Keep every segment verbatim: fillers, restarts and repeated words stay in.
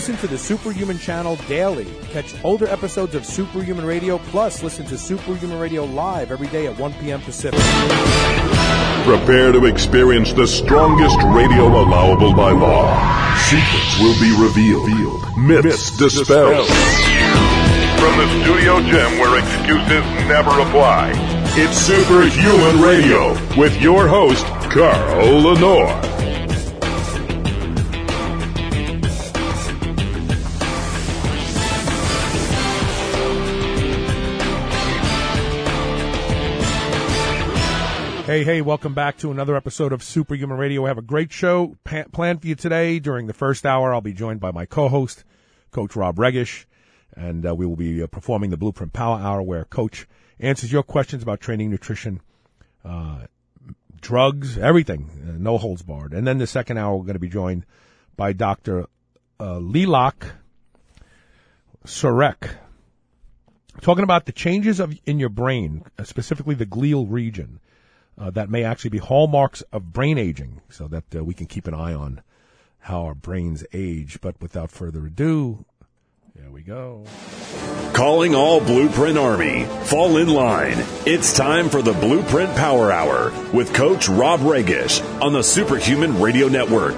Listen to the Superhuman channel daily. Catch older episodes of Superhuman Radio, plus listen to Superhuman Radio live every day at one p.m. Pacific. Prepare to experience the strongest radio allowable by law. Secrets will be revealed. Myths dispelled. From the studio gym where excuses never apply, it's Superhuman Radio with your host, Carl Lenore. Hey, hey, welcome back to another episode of Superhuman Radio. We have a great show pa- planned for you today. During the first hour, I'll be joined by my co-host, Coach Rob Regish, and uh, we will be uh, performing the Blueprint Power Hour, where Coach answers your questions about training, nutrition, uh, drugs, everything, uh, no holds barred. And then the second hour, we're going to be joined by Doctor Uh, Lilach Sorek, talking about the changes of in your brain, uh, specifically the glial region. Uh, that may actually be hallmarks of brain aging, so that uh, we can keep an eye on how our brains age. But without further ado, there we go. Calling all Blueprint Army. Fall in line. It's time for the Blueprint Power Hour with Coach Rob Regish on the Superhuman Radio Network.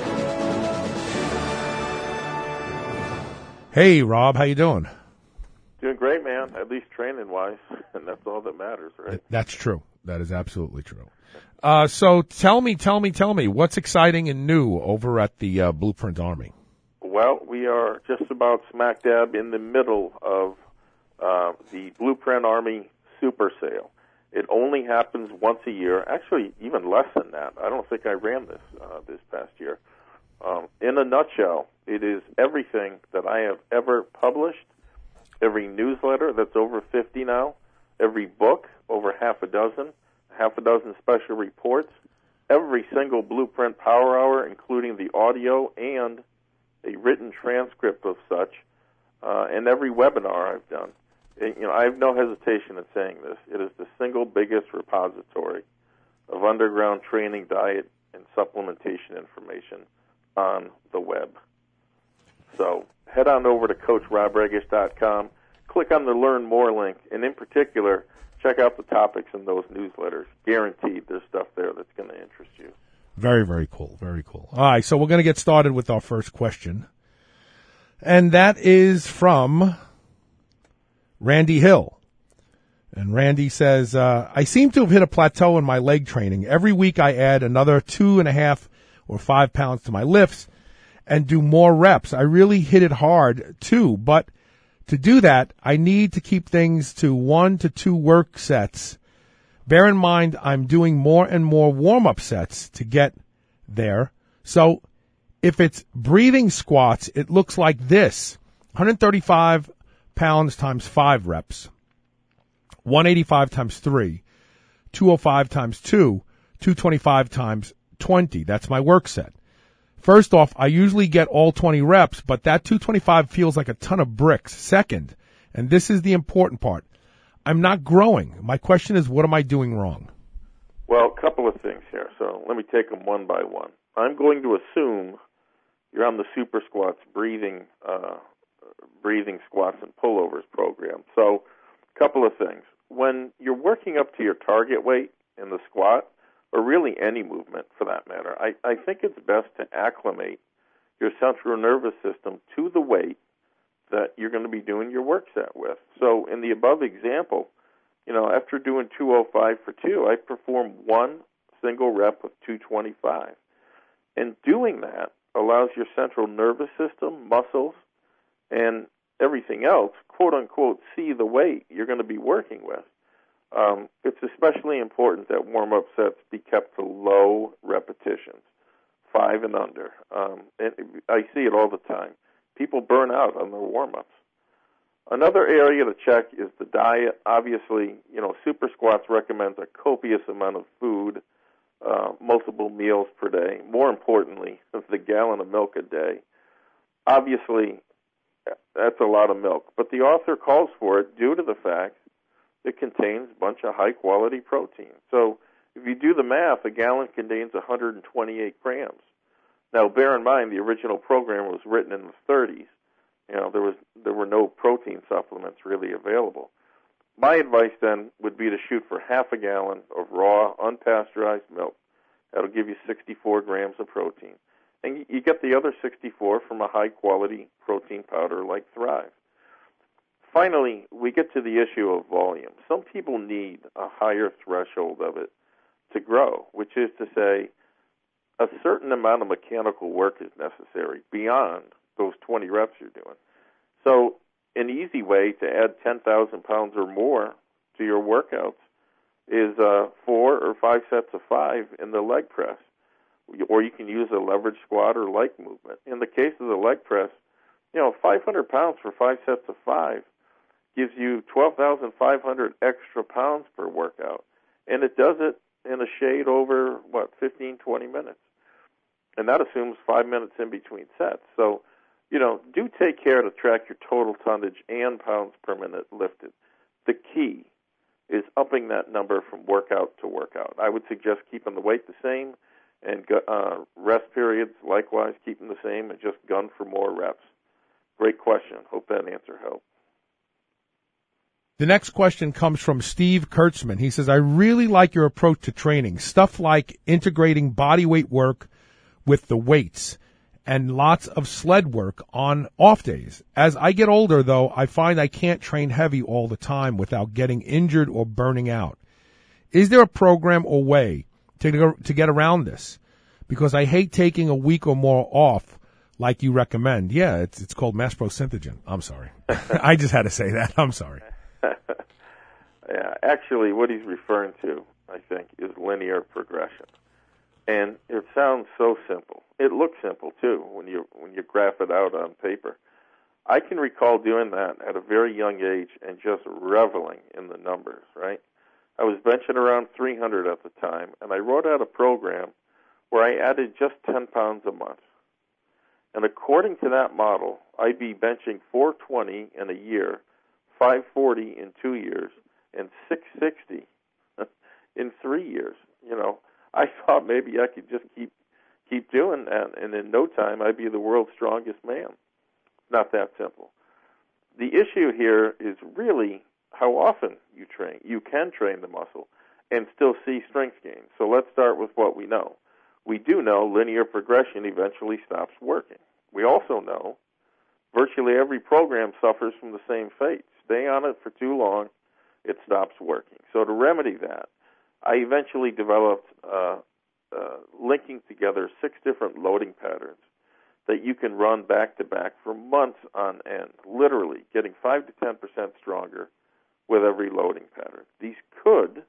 Hey, Rob, how you doing? Doing great, man, at least training-wise, and that's all that matters, right? That's true. That is absolutely true. Uh, so tell me, tell me, tell me, what's exciting and new over at the uh, Blueprint Army? Well, we are just about smack dab in the middle of uh, the Blueprint Army Super Sale. It only happens once a year, actually even less than that. I don't think I ran this uh, this past year. Um, in a nutshell, it is everything that I have ever published, every newsletter that's over fifty now, every book, over half a dozen, half a dozen special reports, every single Blueprint Power Hour, including the audio and a written transcript of such, uh, and every webinar I've done. And, you know, I have no hesitation in saying this. It is the single biggest repository of underground training, diet, and supplementation information on the web. So head on over to coach rob regish dot com, click on the Learn More link, and in particular, check out the topics in those newsletters. Guaranteed there's stuff there that's going to interest you. Very, very cool. Very cool. All right, so we're going to get started with our first question. And that is from Randy Hill. And Randy says, uh, I seem to have hit a plateau in my leg training. Every week I add another two and a half or five pounds to my lifts and do more reps. I really hit it hard, too, but to do that, I need to keep things to one to two work sets. Bear in mind, I'm doing more and more warm-up sets to get there. So if it's breathing squats, it looks like this. one hundred thirty-five pounds times five reps. one hundred eighty-five times three. two hundred five times two. two hundred twenty-five times twenty. That's my work set. First off, I usually get all twenty reps, but that two hundred twenty-five feels like a ton of bricks. Second, and this is the important part, I'm not growing. My question is, what am I doing wrong? Well, a couple of things here. So let me take them one by one. I'm going to assume you're on the Super Squats breathing, uh, breathing squats and pullovers program. So a couple of things. When you're working up to your target weight in the squat, or really any movement for that matter, I, I think it's best to acclimate your central nervous system to the weight that you're going to be doing your work set with. So in the above example, you know, after doing two oh five for two, I perform one single rep with two twenty-five. And doing that allows your central nervous system, muscles, and everything else, quote unquote, see the weight you're going to be working with. Um, it's especially important that warm-up sets be kept to low repetitions, five and under. Um, and I see it all the time. People burn out on their warm-ups. Another area to check is the diet. Obviously, you know, Super Squats recommends a copious amount of food, uh, multiple meals per day. More importantly, the gallon of milk a day. Obviously, that's a lot of milk. But the author calls for it due to the fact it contains a bunch of high-quality protein. So if you do the math, a gallon contains one hundred twenty-eight grams. Now, bear in mind, the original program was written in the thirties. You know, there was there were no protein supplements really available. My advice then would be to shoot for half a gallon of raw, unpasteurized milk. That'll give you sixty-four grams of protein. And you get the other sixty-four from a high-quality protein powder like Thrive. Finally, we get to the issue of volume. Some people need a higher threshold of it to grow, which is to say a certain amount of mechanical work is necessary beyond those twenty reps you're doing. So an easy way to add ten thousand pounds or more to your workouts is uh, four or five sets of five in the leg press, or you can use a leverage squat or leg movement. In the case of the leg press, you know, five hundred pounds for five sets of five gives you twelve thousand five hundred extra pounds per workout, and it does it in a shade over, what, fifteen, twenty minutes. And that assumes five minutes in between sets. So, you know, do take care to track your total tonnage and pounds per minute lifted. The key is upping that number from workout to workout. I would suggest keeping the weight the same and uh, rest periods, likewise, keeping the same and just gun for more reps. Great question. Hope that answer helped. The next question comes from Steve Kurtzman. He says, I really like your approach to training, stuff like integrating body weight work with the weights and lots of sled work on off days. As I get older, though, I find I can't train heavy all the time without getting injured or burning out. Is there a program or way to, to get around this? Because I hate taking a week or more off like you recommend. Yeah, it's, it's called Maspro Synthogen. I'm sorry. I just had to say that. I'm sorry. Yeah, actually, what he's referring to, I think, is linear progression. And it sounds so simple. It looks simple, too, when you when you graph it out on paper. I can recall doing that at a very young age and just reveling in the numbers, right? I was benching around three hundred at the time, and I wrote out a program where I added just ten pounds a month. And according to that model, I'd be benching four twenty in a year, five forty in two years, and six sixty in three years. You know, I thought maybe I could just keep keep doing that, and in no time I'd be the world's strongest man. Not that simple. The issue here is really how often you train. You can train the muscle and still see strength gain. So let's start with what we know. We do know linear progression eventually stops working. We also know virtually every program suffers from the same fate. Stay on it for too long, it stops working. So to remedy that, I eventually developed uh, uh, linking together six different loading patterns that you can run back-to-back for months on end, literally getting five to ten percent stronger with every loading pattern. These could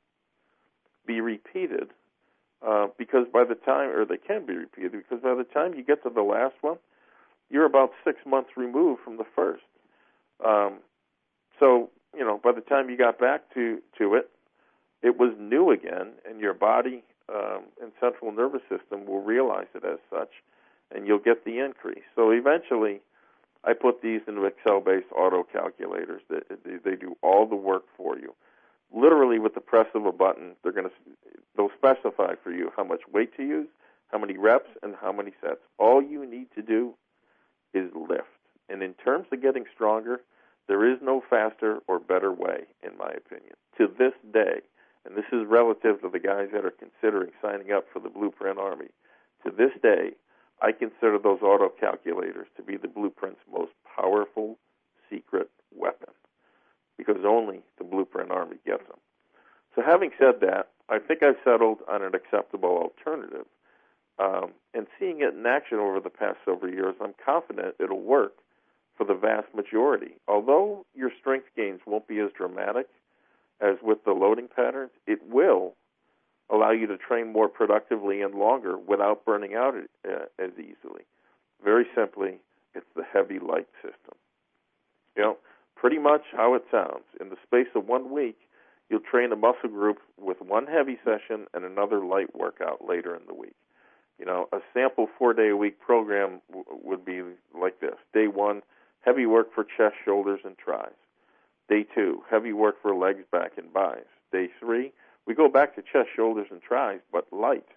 be repeated uh, because by the time, or they can be repeated, because by the time you get to the last one, you're about six months removed from the first. Um, so, you know, by the time you got back to, to it, it was new again, and your body um, and central nervous system will realize it as such, and you'll get the increase. So eventually, I put these into Excel-based auto calculators. That they, they do all the work for you. Literally, with the press of a button, they're going to they'll specify for you how much weight to use, how many reps, and how many sets. All you need to do is lift. And in terms of getting stronger, there is no faster or better way, in my opinion. To this day, and this is relative to the guys that are considering signing up for the Blueprint Army, to this day, I consider those auto calculators to be the Blueprint's most powerful secret weapon, because only the Blueprint Army gets them. So having said that, I think I've settled on an acceptable alternative. Um, and seeing it in action over the past several years, I'm confident it'll work for the vast majority. Although your strength gains won't be as dramatic as with the loading patterns, it will allow you to train more productively and longer without burning out uh, as easily. Very simply, it's the heavy light system. You know, pretty much how it sounds. In the space of one week, you'll train a muscle group with one heavy session and another light workout later in the week. You know, a sample four-day-a-week program w- would be like this. Day one, heavy work for chest, shoulders, and tris. Day two, heavy work for legs, back, and buys. Day three, we go back to chest, shoulders, and tris, but light.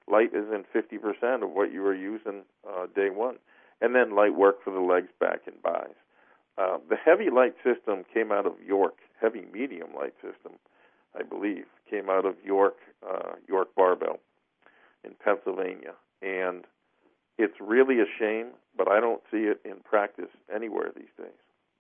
Light is in fifty percent of what you were using uh, day one. And then light work for the legs, back, and buys. Uh, the heavy light system came out of York. Heavy medium light system, I believe, came out of York, uh, York Barbell in Pennsylvania. And it's really a shame, but I don't see it in practice anywhere these days.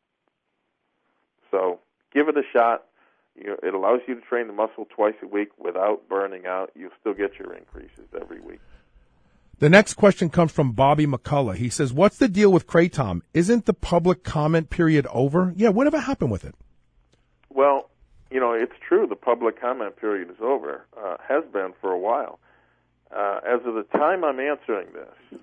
So give it a shot. You know, it allows you to train the muscle twice a week without burning out. You'll still get your increases every week. The next question comes from Bobby McCullough. He says, what's the deal with Kratom? Isn't the public comment period over? Yeah, whatever happened with it? Well, you know, it's true the public comment period is over, uh, has been for a while. Uh, as of the time I'm answering this,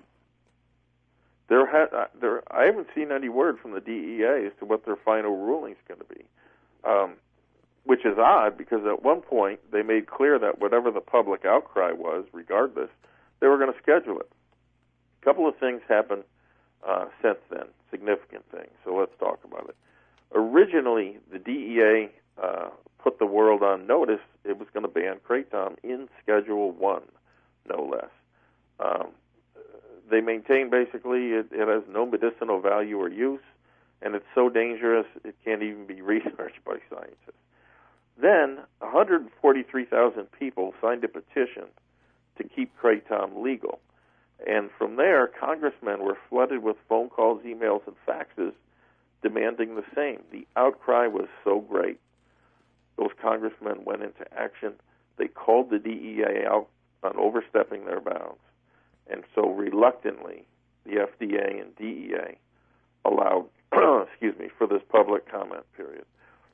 there ha- uh, there I haven't seen any word from the D E A as to what their final ruling is going to be, um, which is odd because at one point they made clear that whatever the public outcry was, regardless, they were going to schedule it. A couple of things happened uh, since then, significant things, so let's talk about it. Originally, the D E A uh, put the world on notice it was going to ban Kratom in Schedule one, no less. Um, they maintain basically it, it has no medicinal value or use, and it's so dangerous it can't even be researched by scientists. Then, one hundred forty-three thousand people signed a petition to keep Kratom legal. And from there, congressmen were flooded with phone calls, emails, and faxes demanding the same. The outcry was so great. Those congressmen went into action. They called the D E A out on overstepping their bounds. And so reluctantly, the F D A and D E A allowed, excuse me, for this public comment period.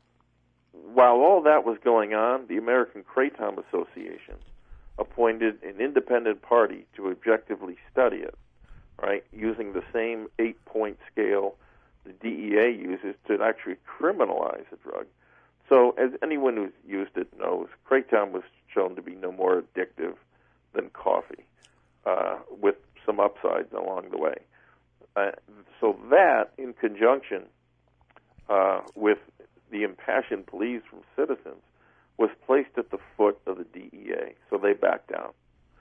While all that was going on, the American Kratom Association appointed an independent party to objectively study it, right, using the same eight-point scale the D E A uses to actually criminalize the drug. So as anyone who's used it knows, Kratom was shown to be no more addictive than coffee, uh, with some upsides along the way. Uh, so that, in conjunction uh, with the impassioned pleas from citizens, was placed at the foot of the D E A. So they backed down.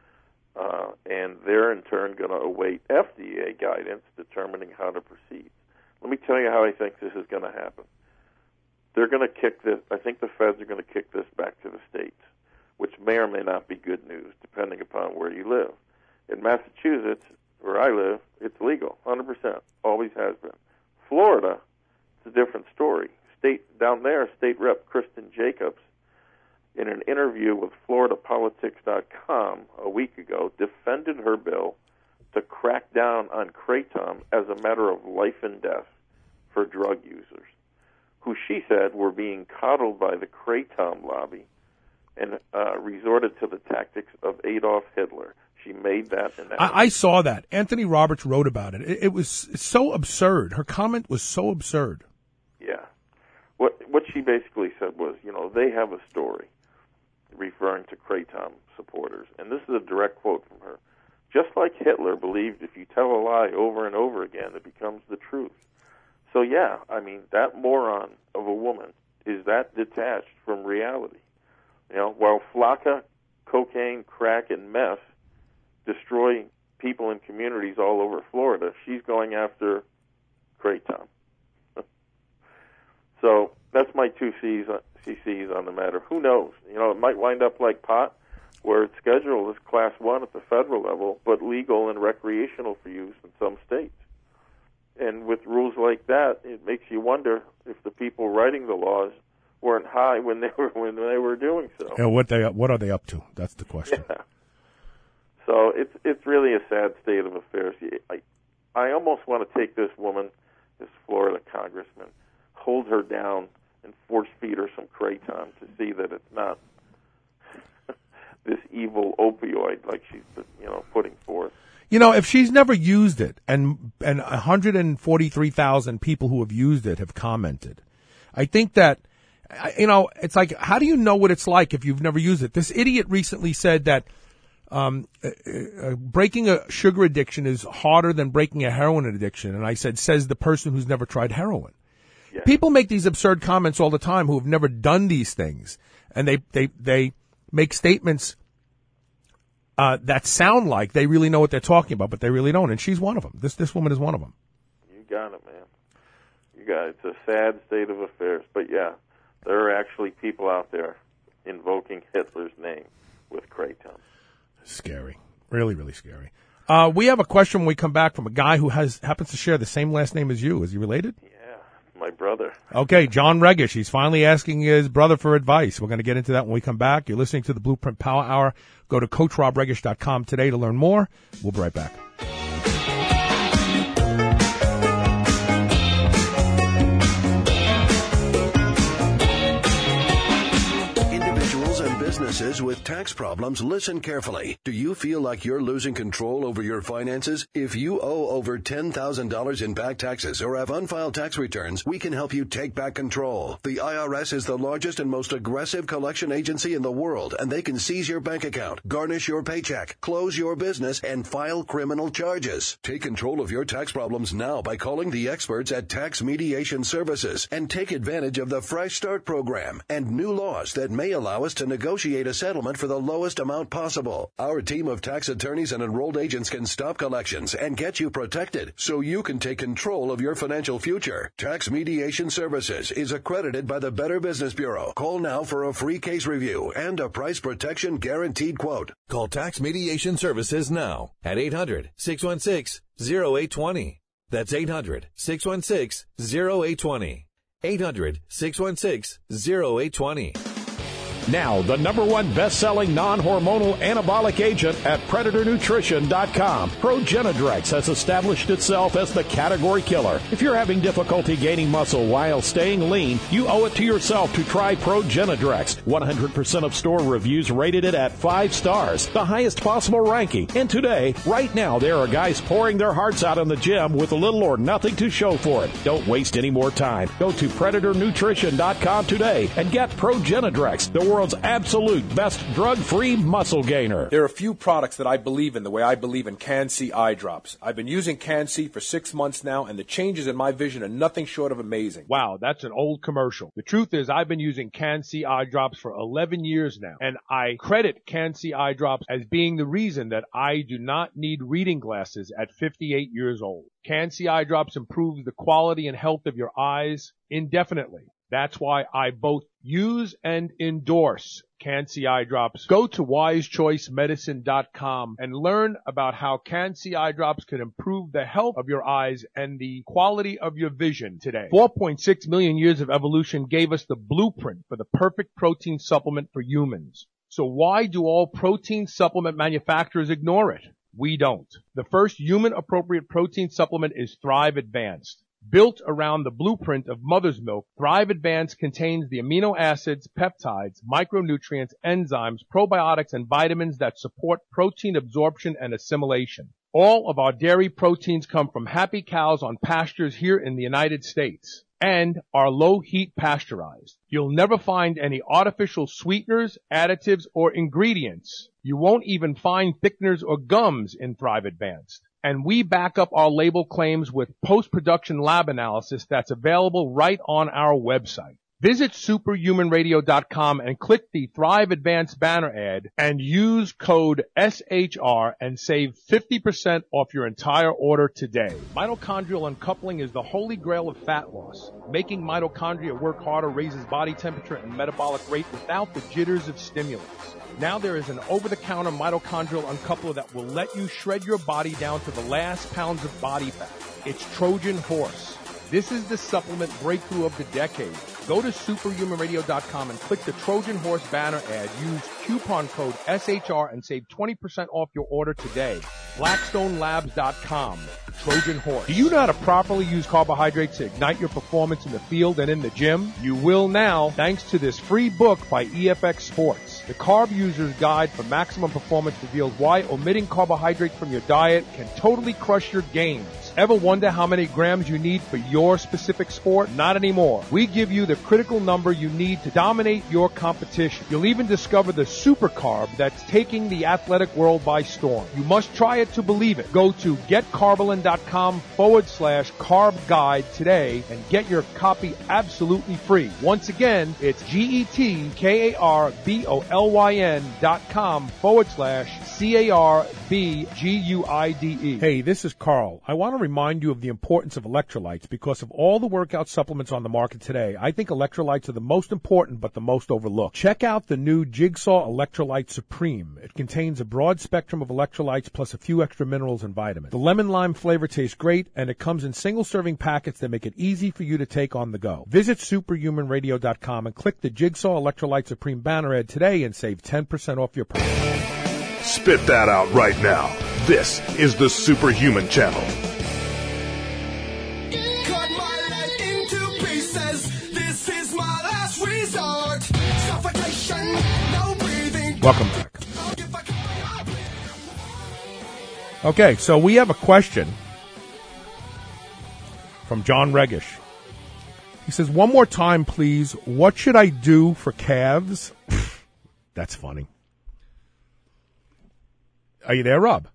Uh, and they're, in turn, going to await F D A guidance determining how to proceed. Let me tell you how I think this is going to happen. They're going to kick this, I think the feds are going to kick this back to the states, which may or may not be good news, depending upon where you live. In Massachusetts, where I live, it's legal, one hundred percent, always has been. Florida, it's a different story. State down there, State Rep Kristen Jacobs, in an interview with Florida Politics dot com a week ago, defended her bill to crack down on Kratom as a matter of life and death for drug users, who she said were being coddled by the Kratom lobby and uh, resorted to the tactics of Adolf Hitler. She made that announcement. I, I saw that. Anthony Roberts wrote about it. It, it was so absurd. Her comment was so absurd. Yeah. What what she basically said was, you know, they have a story, referring to Kratom supporters. And this is a direct quote from her. Just like Hitler believed if you tell a lie over and over again, it becomes the truth. So, yeah, I mean, that moron of a woman is that detached from reality. You know, while flakka, cocaine, crack, and meth destroy people in communities all over Florida, she's going after Kratom. So that's my two C's, C C's on the matter. Who knows? You know, it might wind up like pot, where it's scheduled as class one at the federal level, but legal and recreational for use in some states. And with rules like that, it makes you wonder if the people writing the laws weren't high when they were when they were doing so. Yeah, what they what are they up to? That's the question. Yeah. So it's it's really a sad state of affairs. I I almost want to take this woman, this Florida congressman, hold her down and force feed her some Kratom to see that it's not this evil opioid like she's, you know, putting forth. You know, if she's never used it, and and one hundred forty-three thousand people who have used it have commented, I think that, you know, it's like, how do you know what it's like if you've never used it? This idiot recently said that um, uh, uh, breaking a sugar addiction is harder than breaking a heroin addiction, and I said, says the person who's never tried heroin. Yeah. People make these absurd comments all the time who have never done these things, and they they they make statements uh, that sound like they really know what they're talking about, but they really don't. And she's one of them. This this woman is one of them. You got it, man. You got it. It's a sad state of affairs. But, yeah, there are actually people out there invoking Hitler's name with kratom. Scary. Really, really scary. Uh, we have a question when we come back from a guy who has happens to share the same last name as you. Is he related? Yeah, my brother. Okay, John Regish. He's finally asking his brother for advice. We're going to get into that when we come back. You're listening to the Blueprint Power Hour. Go to coach rob regish dot com today to learn more. We'll be right back. Businesses with tax problems, listen carefully. Do you feel like you're losing control over your finances? If you owe over ten thousand dollars in back taxes or have unfiled tax returns, we can help you take back control. The I R S is the largest and most aggressive collection agency in the world, and they can seize your bank account, garnish your paycheck, close your business, and file criminal charges. Take control of your tax problems now by calling the experts at Tax Mediation Services and take advantage of the Fresh Start program and new laws that may allow us to negotiate a settlement for the lowest amount possible. Our team of tax attorneys and enrolled agents can stop collections and get you protected so you can take control of your financial future. Tax Mediation Services is accredited by the Better Business Bureau. Call now for a free case review and a price protection guaranteed quote. Call Tax Mediation Services now at eight hundred, six one six, zero eight two zero. That's eight hundred, six one six, zero eight two zero. eight hundred, six one six, zero eight two zero. Now, the number one best-selling non-hormonal anabolic agent at Predator Nutrition dot com. Progenadrex has established itself as the category killer. If you're having difficulty gaining muscle while staying lean, you owe it to yourself to try Progenadrex. one hundred percent of store reviews rated it at five stars, the highest possible ranking. And today, right now, there are guys pouring their hearts out in the gym with little or nothing to show for it. Don't waste any more time. Go to Predator Nutrition dot com today and get Progenadrex, the world's absolute best drug-free muscle gainer. There are a few products that I believe in the way I believe in Can-C eye drops. I've been using Can-C for six months now, and the changes in my vision are nothing short of amazing. Wow, that's an old commercial. The truth is I've been using Can-C eye drops for eleven years now, and I credit Can-C eye drops as being the reason that I do not need reading glasses at fifty-eight years old. Can-C eye drops improves the quality and health of your eyes indefinitely. That's why I both use and endorse Can-C eye drops. Go to wise choice medicine dot com and learn about how Can-C eye drops can improve the health of your eyes and the quality of your vision today. four point six million years of evolution gave us the blueprint for the perfect protein supplement for humans. So why do all protein supplement manufacturers ignore it? We don't. The first human-appropriate protein supplement is Thrive Advanced. Built around the blueprint of mother's milk, Thrive Advanced contains the amino acids, peptides, micronutrients, enzymes, probiotics, and vitamins that support protein absorption and assimilation. All of our dairy proteins come from happy cows on pastures here in the United States and are low-heat pasteurized. You'll never find any artificial sweeteners, additives, or ingredients. You won't even find thickeners or gums in Thrive Advanced. And we back up our label claims with post-production lab analysis that's available right on our website. Visit superhuman radio dot com and click the Thrive Advanced banner ad and use code S H R and save fifty percent off your entire order today. Mitochondrial uncoupling is the holy grail of fat loss. Making mitochondria work harder raises body temperature and metabolic rate without the jitters of stimulants. Now there is an over-the-counter mitochondrial uncoupler that will let you shred your body down to the last pounds of body fat. It's Trojan Horse. This is the supplement breakthrough of the decade. Go to superhuman radio dot com and click the Trojan Horse banner ad. Use coupon code S H R and save twenty percent off your order today. blackstone labs dot com. Trojan Horse. Do you know how to properly use carbohydrates to ignite your performance in the field and in the gym? You will now, thanks to this free book by E F X Sports. The Carb User's Guide for Maximum Performance reveals why omitting carbohydrates from your diet can totally crush your gains. Ever wonder how many grams you need for your specific sport? Not anymore. We give you the critical number you need to dominate your competition. You'll even discover the super carb that's taking the athletic world by storm. You must try it to believe it. Go to getcarbolin.com forward slash carb guide today and get your copy absolutely free. Once again, it's G-E-T-K-A-R-B-O-L-Y-N dot com forward slash C-A-R-B-G-U-I-D-E. Hey, this is Carl. I want to remind you of the importance of electrolytes because of all the workout supplements on the market today. I think electrolytes are the most important but the most overlooked. Check out the new Jigsaw Electrolyte Supreme. It contains a broad spectrum of electrolytes plus a few extra minerals and vitamins. The lemon lime flavor tastes great and it comes in single serving packets that make it easy for you to take on the go. Visit superhuman radio dot com and click the Jigsaw Electrolyte Supreme banner ad today and save ten percent off your purchase. Spit that out right now. This is the Superhuman Channel. Cut my life into pieces. This is my last resort. Suffocation, no breathing. Welcome back. Okay, so we have a question from John Regish. He says, one more time, please. What should I do for calves? That's funny. Are you there, Rob?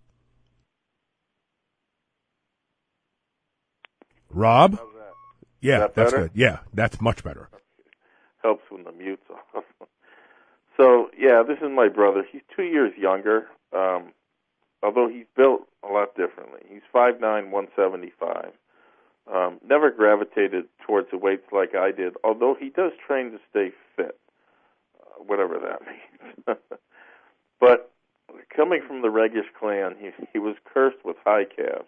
Rob? How's that? Yeah, that that's better? good. Yeah, that's much better. Helps when the mute's off. So, yeah, this is my brother. He's two years younger, um, although he's built a lot differently. He's five nine, one seventy-five. Um, never gravitated towards the weights like I did, although he does train to stay fit, uh, whatever that means. But coming from the Regish clan, he, he was cursed with high calves.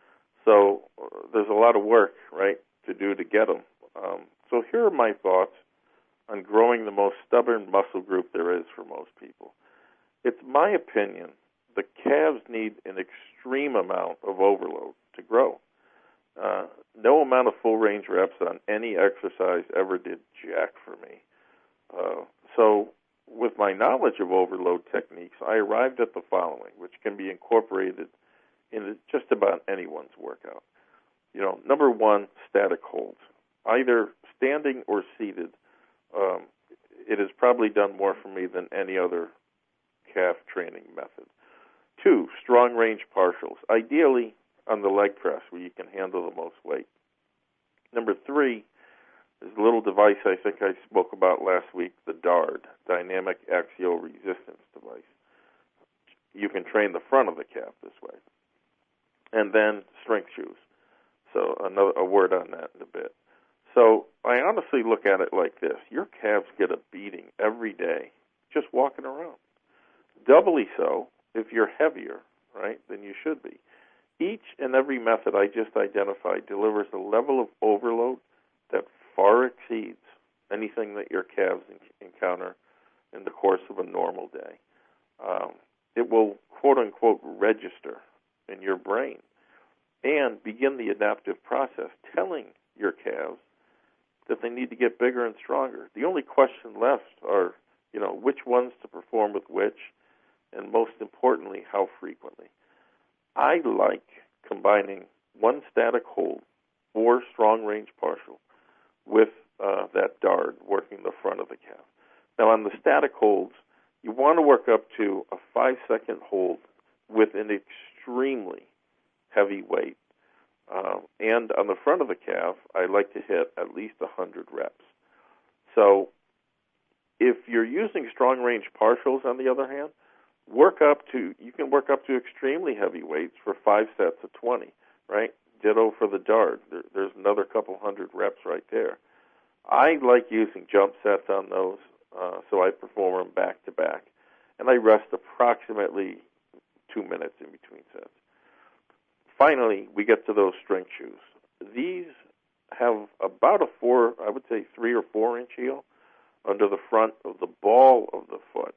So uh, there's a lot of work, right, to do to get them. Um, so here are my thoughts on growing the most stubborn muscle group there is for most people. It's my opinion the calves need an extreme amount of overload to grow. Uh, no amount of full-range reps on any exercise ever did jack for me. Uh, so with my knowledge of overload techniques, I arrived at the following, which can be incorporated into just about anyone's workout. You know, number one, static holds. Either standing or seated, um, it has probably done more for me than any other calf training method. Two, strong range partials, ideally on the leg press where you can handle the most weight. Number three is a little device I think I spoke about last week, the D A R D, Dynamic Axial Resistance Device. You can train the front of the calf this way. And then strength shoes. So another a word on that in a bit. So I honestly look at it like this. Your calves get a beating every day just walking around. Doubly so if you're heavier, right, than you should be. Each and every method I just identified delivers a level of overload that far exceeds anything that your calves encounter in the course of a normal day. Um, it will, quote-unquote, register in your brain and begin the adaptive process, telling your calves that they need to get bigger and stronger. The only question left are, you know, which ones to perform with which, and most importantly, how frequently. I like combining one static hold or strong range partial with uh, that D A R D working the front of the calf. Now, on the static holds, you want to work up to a five-second hold with an extremely heavy weight. Uh, and on the front of the calf, I like to hit at least one hundred reps. So if you're using strong range partials, on the other hand, work up to, you can work up to extremely heavy weights for five sets of twenty, right? Ditto for the D A R D. There, there's another couple hundred reps right there. I like using jump sets on those, uh, so I perform them back to back. And I rest approximately two minutes in between sets. Finally, we get to those strength shoes. These have about a four, I would say three or four inch heel under the front of the ball of the foot.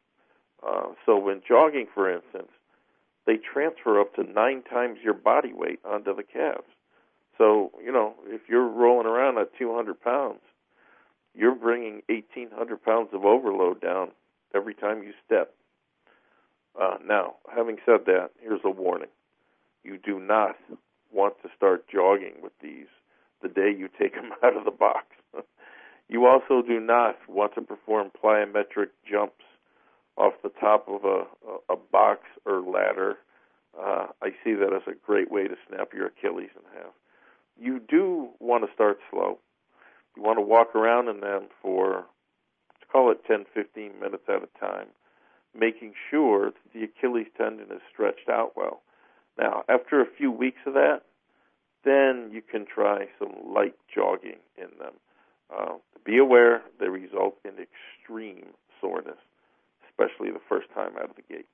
Uh, so when jogging, for instance, they transfer up to nine times your body weight onto the calves. So, you know, if you're rolling around at two hundred pounds, you're bringing eighteen hundred pounds of overload down every time you step. Uh, now, having said that, here's a warning. You do not want to start jogging with these the day you take them out of the box. You also do not want to perform plyometric jumps off the top of a, a, a box or ladder. Uh, I see that as a great way to snap your Achilles in half. You do want to start slow. You want to walk around in them for, let's call it ten, fifteen minutes at a time, making sure that the Achilles tendon is stretched out well. Now, after a few weeks of that, then you can try some light jogging in them. Uh, be aware they result in extreme soreness, especially the first time out of the gate.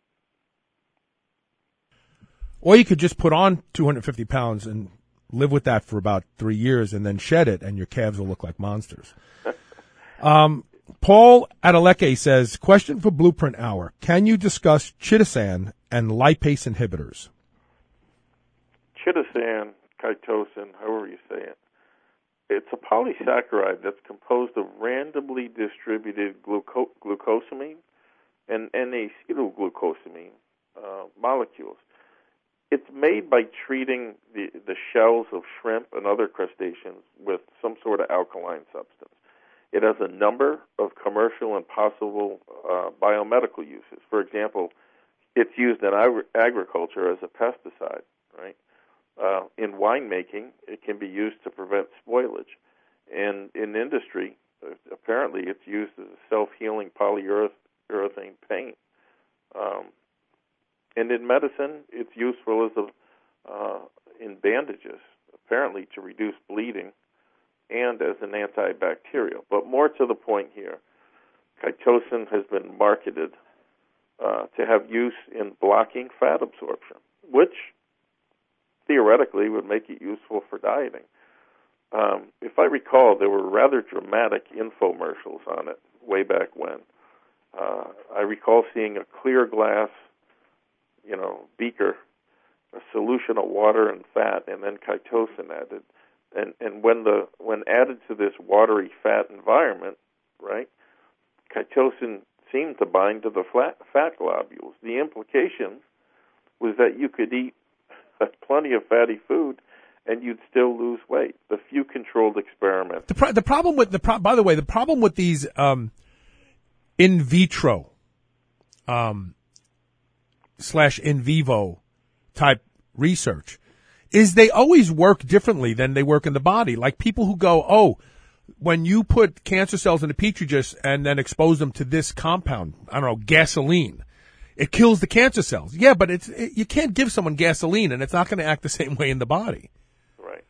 Or you could just put on two hundred fifty pounds and live with that for about three years and then shed it, and your calves will look like monsters. um, Paul Adeleke says, question for Blueprint Hour. Can you discuss chitosan and lipase inhibitors? Chitosan, chitosan, however you say it, it's a polysaccharide that's composed of randomly distributed gluco- glucosamine and N-acetylglucosamine uh, molecules. It's made by treating the, the shells of shrimp and other crustaceans with some sort of alkaline substance. It has a number of commercial and possible uh, biomedical uses. For example, it's used in agri- agriculture as a pesticide, right? Uh, in winemaking, it can be used to prevent spoilage. And in industry, apparently it's used as a self-healing polyurethane paint. Um, and in medicine, it's useful as a, uh, in bandages, apparently to reduce bleeding and as an antibacterial. But more to the point here, chitosan has been marketed uh, to have use in blocking fat absorption, which theoretically would make it useful for dieting. Um, if I recall, there were rather dramatic infomercials on it way back when. Uh, I recall seeing a clear glass, you know, beaker, a solution of water and fat, and then chitosan added. And and when the when added to this watery fat environment, right, chitosan seemed to bind to the flat, fat globules. The implication was that you could eat plenty of fatty food and you'd still lose weight. The few controlled experiments. The, pro- the problem with the pro- by the way, the problem with these um, in vitro um, slash in vivo type research is they always work differently than they work in the body. Like people who go, oh, when you put cancer cells in a petri dish and then expose them to this compound, I don't know, gasoline, it kills the cancer cells. Yeah, but it's it, you can't give someone gasoline and it's not going to act the same way in the body. Right.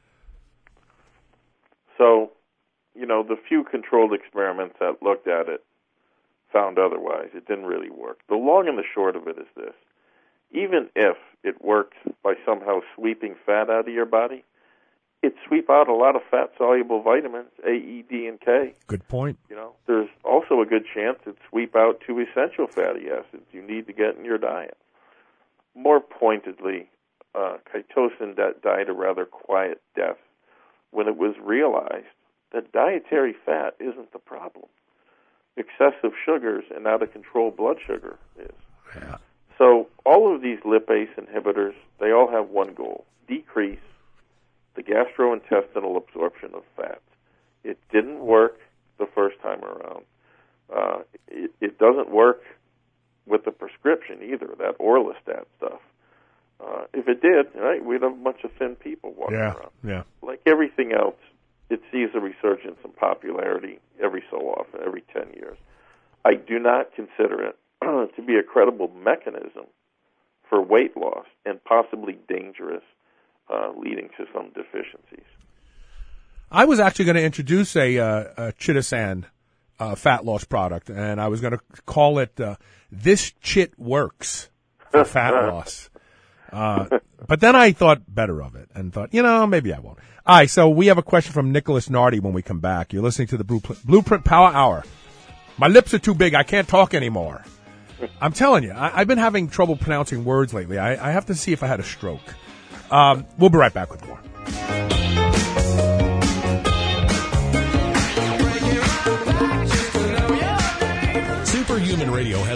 So, you know, the few controlled experiments that looked at it found otherwise. It didn't really work. The long and the short of it is this. Even if it works by somehow sweeping fat out of your body, it sweep out a lot of fat-soluble vitamins, A, E, D, and K. Good point. You know, there's also a good chance it sweep out two essential fatty acids you need to get in your diet. More pointedly, uh, chitosan died a rather quiet death when it was realized that dietary fat isn't the problem. Excessive sugars and out-of-control blood sugar is. Yeah. So all of these lipase inhibitors, they all have one goal, decrease the gastrointestinal absorption of fats. It didn't work the first time around. Uh, it, it doesn't work with the prescription either, that Orlistat stuff. Uh, if it did, right, we'd have a bunch of thin people walking yeah, around. Yeah. Like everything else, it sees a resurgence in popularity every so often, every ten years. I do not consider it to be a credible mechanism for weight loss and possibly dangerous, uh, leading to some deficiencies. I was actually going to introduce a, uh, a chitosan uh, fat loss product, and I was going to call it uh, This Chit Works for fat loss. Uh, but then I thought better of it and thought, you know, maybe I won't. All right, so we have a question from Nicholas Nardi when we come back. You're listening to the Blueprint, Blueprint Power Hour. My lips are too big. I can't talk anymore. I'm telling you, I, I've been having trouble pronouncing words lately. I, I have to see if I had a stroke. Um, we'll be right back with more. Superhuman Radio has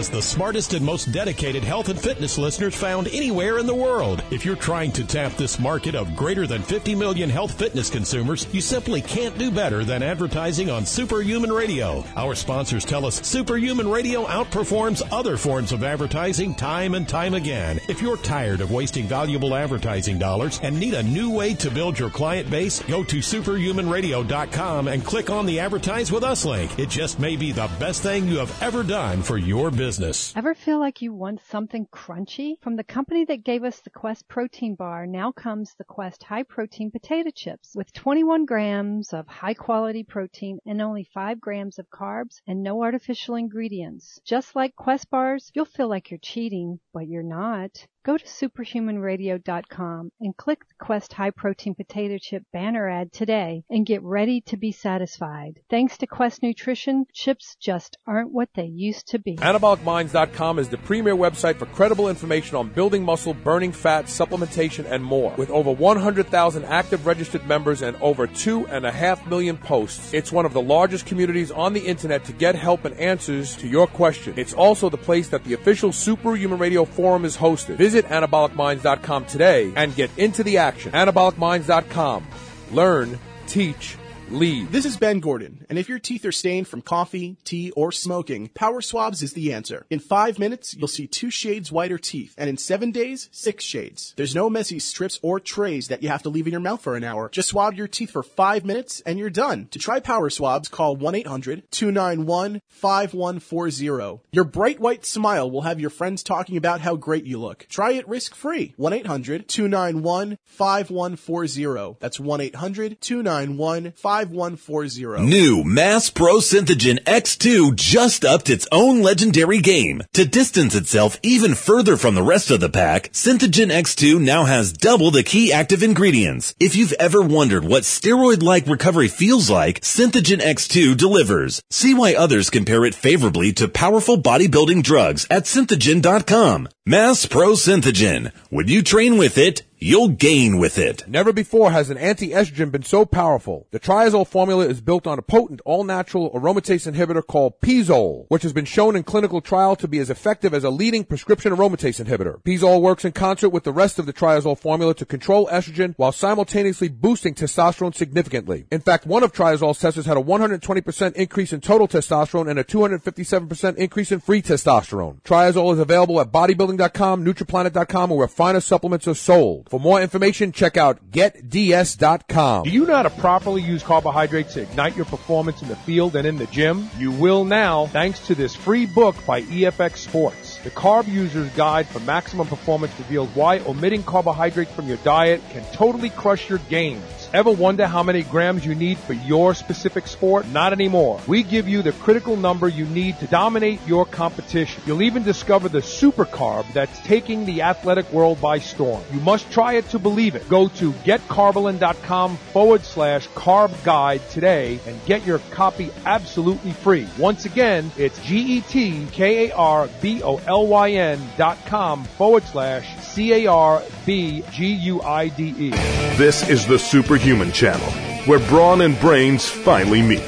has the smartest and most dedicated health and fitness listeners found anywhere in the world. If you're trying to tap this market of greater than fifty million health fitness consumers, you simply can't do better than advertising on Superhuman Radio. Our sponsors tell us Superhuman Radio outperforms other forms of advertising time and time again. If you're tired of wasting valuable advertising dollars and need a new way to build your client base, go to superhuman radio dot com and click on the Advertise with Us link. It just may be the best thing you have ever done for your business. Ever feel like you want something crunchy? From the company that gave us the Quest protein bar, now comes the Quest high protein potato chips with twenty-one grams of high quality protein and only five grams of carbs and no artificial ingredients. Just like Quest bars, you'll feel like you're cheating, but you're not. Go to superhuman radio dot com and click the Quest High Protein Potato Chip banner ad today and get ready to be satisfied. Thanks to Quest Nutrition, chips just aren't what they used to be. anabolic minds dot com is the premier website for credible information on building muscle, burning fat, supplementation, and more. With over one hundred thousand active registered members and over two and a half million posts, it's one of the largest communities on the internet to get help and answers to your questions. It's also the place that the official Superhuman Radio Forum is hosted. Visit anabolic minds dot com today and get into the action. anabolic minds dot com. Learn, teach, lead. This is Ben Gordon, and if your teeth are stained from coffee, tea, or smoking, Power Swabs is the answer. In five minutes, you'll see two shades whiter teeth, and in seven days, six shades. There's no messy strips or trays that you have to leave in your mouth for an hour. Just swab your teeth for five minutes, and you're done. To try Power Swabs, call one eight hundred two nine one five one four zero. Your bright white smile will have your friends talking about how great you look. Try it risk-free. one eight hundred two nine one five one four zero. That's one eight hundred two nine one five one four zero. New Mass Pro Synthogen X two just upped its own legendary game. To distance itself even further from the rest of the pack, Synthogen X two now has double the key active ingredients. If you've ever wondered what steroid-like recovery feels like, Synthogen X two delivers. See why others compare it favorably to powerful bodybuilding drugs at synthogen dot com. Mass Pro Synthogen. When you train with it, you'll gain with it. Never before has an anti-estrogen been so powerful. The triazole formula is built on a potent all-natural aromatase inhibitor called Pizole, which has been shown in clinical trial to be as effective as a leading prescription aromatase inhibitor. Pizole works in concert with the rest of the triazole formula to control estrogen while simultaneously boosting testosterone significantly. In fact, one of triazole's testers had a one hundred twenty percent increase in total testosterone and a two hundred fifty-seven percent increase in free testosterone. Triazole is available at bodybuilding dot com, nutriplanet dot com, or where finer supplements are sold. For more information, check out get d s dot com. Do you know how to properly use carbohydrates to ignite your performance in the field and in the gym? You will now, thanks to this free book by E F X Sports. The Carb User's Guide for Maximum Performance reveals why omitting carbohydrates from your diet can totally crush your gains. Ever wonder how many grams you need for your specific sport? Not anymore. We give you the critical number you need to dominate your competition. You'll even discover the super carb that's taking the athletic world by storm. You must try it to believe it. Go to getcarbolin.com forward slash carb guide today and get your copy absolutely free. Once again, it's G-E-T-K-A-R-B-O-L-Y-N dot com forward slash C-A-R-B-G-U-I-D-E. This is the Superhuman Channel, where brawn and brains finally meet.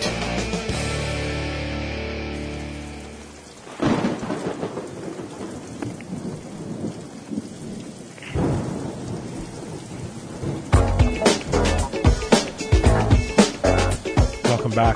Welcome back.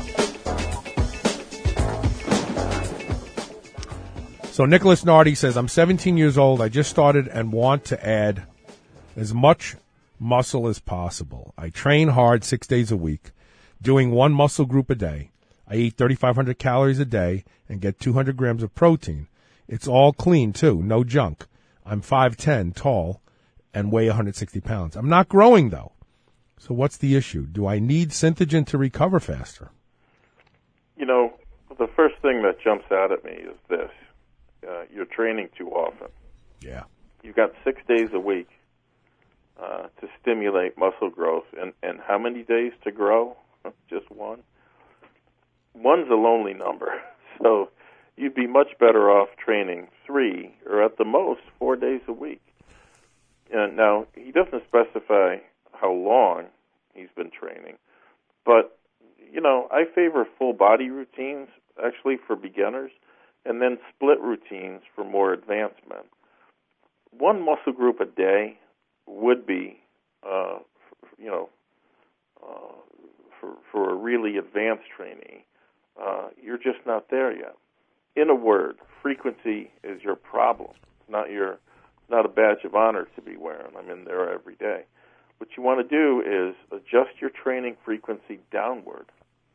So Nicholas Nardi says, I'm seventeen years old. I just started and want to add as much muscle as possible. I train hard six days a week, doing one muscle group a day. I eat thirty-five hundred calories a day and get two hundred grams of protein. It's all clean, too. No junk. I'm five ten, tall, and weigh one hundred sixty pounds. I'm not growing, though. So what's the issue? Do I need Synthogen to recover faster? You know, the first thing that jumps out at me is this. Uh, you're training too often. Yeah. You've got six days a week uh, to stimulate muscle growth. And, and how many days to grow? Just one? One's a lonely number. So you'd be much better off training three or at the most four days a week. And now, he doesn't specify how long he's been training. But, you know, I favor full body routines, actually, for beginners. and then split routines for more advanced men. One muscle group a day would be, uh, you know, uh, for, for a really advanced trainee. Uh, you're just not there yet. In a word, frequency is your problem. It's not your, not a badge of honor to be wearing. I'm in there every day. What you want to do is adjust your training frequency downward.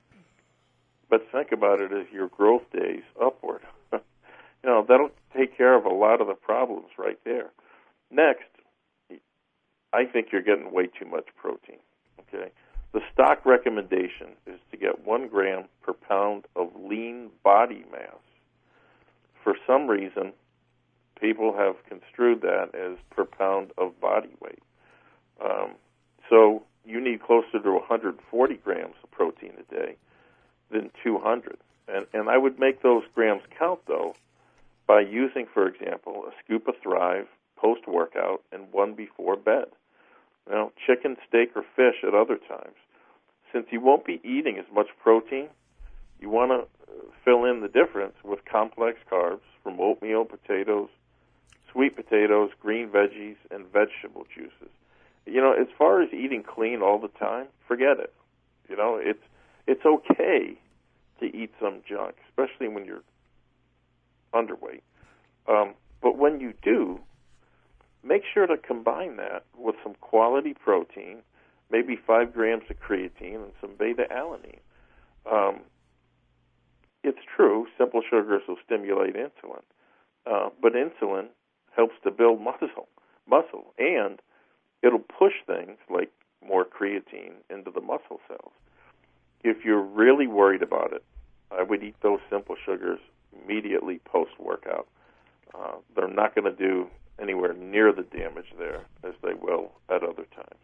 But think about it as your growth days upward. You know, that'll take care of a lot of the problems right there. Next, I think you're getting way too much protein, okay? The stock recommendation is to get one gram per pound of lean body mass. For some reason, people have construed that as per pound of body weight. Um, so you need closer to one hundred forty grams of protein a day than two hundred. And, and I would make those grams count, though, by using, for example, a scoop of Thrive post-workout and one before bed. You know, chicken, steak, or fish at other times. Since you won't be eating as much protein, you want to fill in the difference with complex carbs from oatmeal, potatoes, sweet potatoes, green veggies, and vegetable juices. You know, as far as eating clean all the time, forget it. You know, it's it's okay to eat some junk, especially when you're underweight. Um, but when you do, make sure to combine that with some quality protein, maybe five grams of creatine and some beta-alanine. Um, it's true, simple sugars will stimulate insulin, uh, but insulin helps to build muscle, muscle, and it'll push things like more creatine into the muscle cells. If you're really worried about it, I would eat those simple sugars immediately post-workout. Uh, they're not going to do anywhere near the damage there as they will at other times.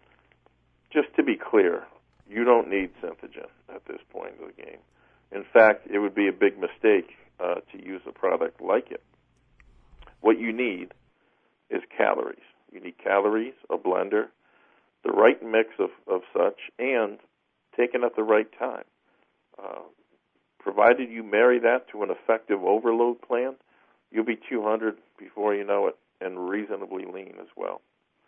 Just to be clear, you don't need Synthogen at this point of the game. In fact, it would be a big mistake uh, to use a product like it. What you need is calories. You need calories, a blender, the right mix of, of such, and taken at the right time. Uh, provided you marry that to an effective overload plan, you'll be two hundred before you know it, and reasonably lean as well.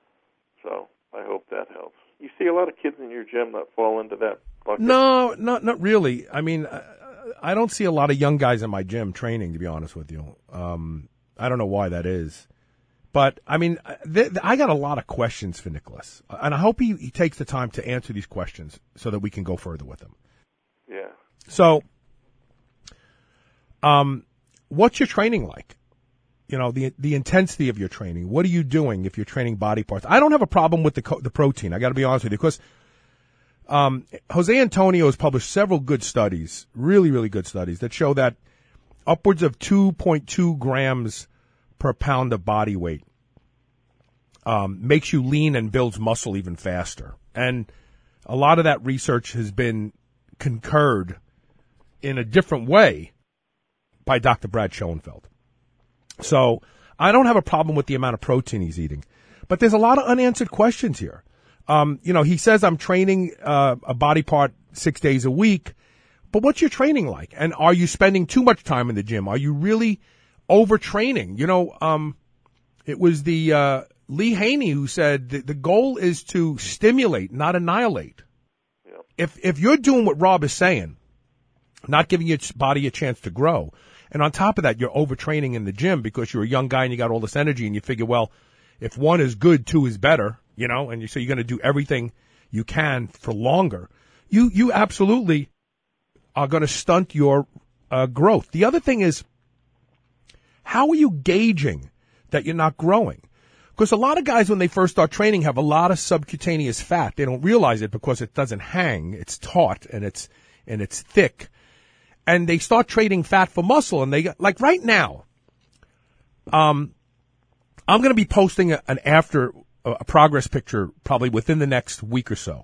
So I hope that helps. You see a lot of kids in your gym that fall into that bucket? No, not not really. I mean, I, I don't see a lot of young guys in my gym training, to be honest with you. Um, I don't know why that is. But, I mean, th- th- I got a lot of questions for Nicholas, and I hope he, he takes the time to answer these questions so that we can go further with him. Yeah. So, um, what's your training like? You know, the the intensity of your training. What are you doing if you're training body parts? I don't have a problem with the co- the protein. I got to be honest with you, because um, Jose Antonio has published several good studies, really, really good studies, that show that upwards of two point two grams per pound of body weight um, makes you lean and builds muscle even faster. And a lot of that research has been concurred in a different way by Doctor Brad Schoenfeld. So I don't have a problem with the amount of protein he's eating, but there's a lot of unanswered questions here. Um, you know, he says I'm training uh, a body part six days a week, but what's your training like? And are you spending too much time in the gym? Are you really overtraining? You know, um, it was the uh, Lee Haney who said the, the goal is to stimulate, not annihilate. Yep. If if you're doing what Rob is saying, not giving your body a chance to grow, and on top of that, you're overtraining in the gym because you're a young guy and you got all this energy, and you figure, well, if one is good, two is better, you know, and you, so you're going to do everything you can for longer. You you absolutely are going to stunt your uh, growth. The other thing is, how are you gauging that you're not growing? Because a lot of guys, when they first start training, have a lot of subcutaneous fat. They don't realize it because it doesn't hang. It's taut and it's and it's thick. And they start trading fat for muscle. And they got, like right now, um, I'm going to be posting a, an after a progress picture probably within the next week or so.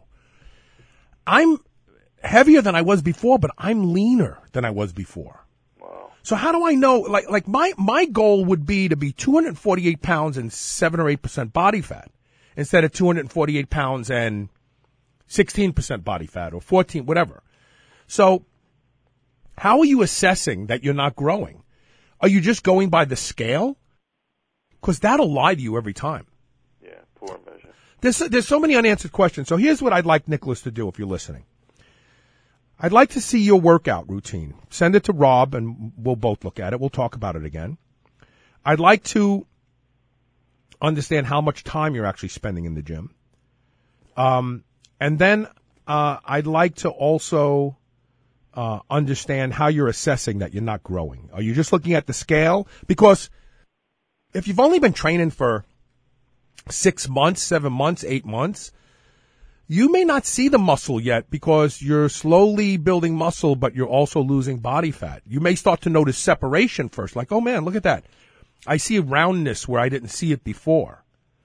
I'm heavier than I was before, but I'm leaner than I was before. So how do I know, like, like my, my goal would be to be two hundred forty-eight pounds and seven or eight percent body fat instead of two hundred forty-eight pounds and sixteen percent body fat or fourteen, whatever. So how are you assessing that you're not growing? Are you just going by the scale? Because that'll lie to you every time. Yeah, poor measure. There's, there's so many unanswered questions. So here's what I'd like Nicholas to do if you're listening. I'd like to see your workout routine. Send it to Rob, and we'll both look at it. We'll talk about it again. I'd like to understand how much time you're actually spending in the gym. Um, and then uh, I'd like to also uh, understand how you're assessing that you're not growing. Are you just looking at the scale? Because if you've only been training for six months, seven months, eight months, you may not see the muscle yet because you're slowly building muscle, but you're also losing body fat. You may start to notice separation first, like, oh man, look at that. I see a roundness where I didn't see it before.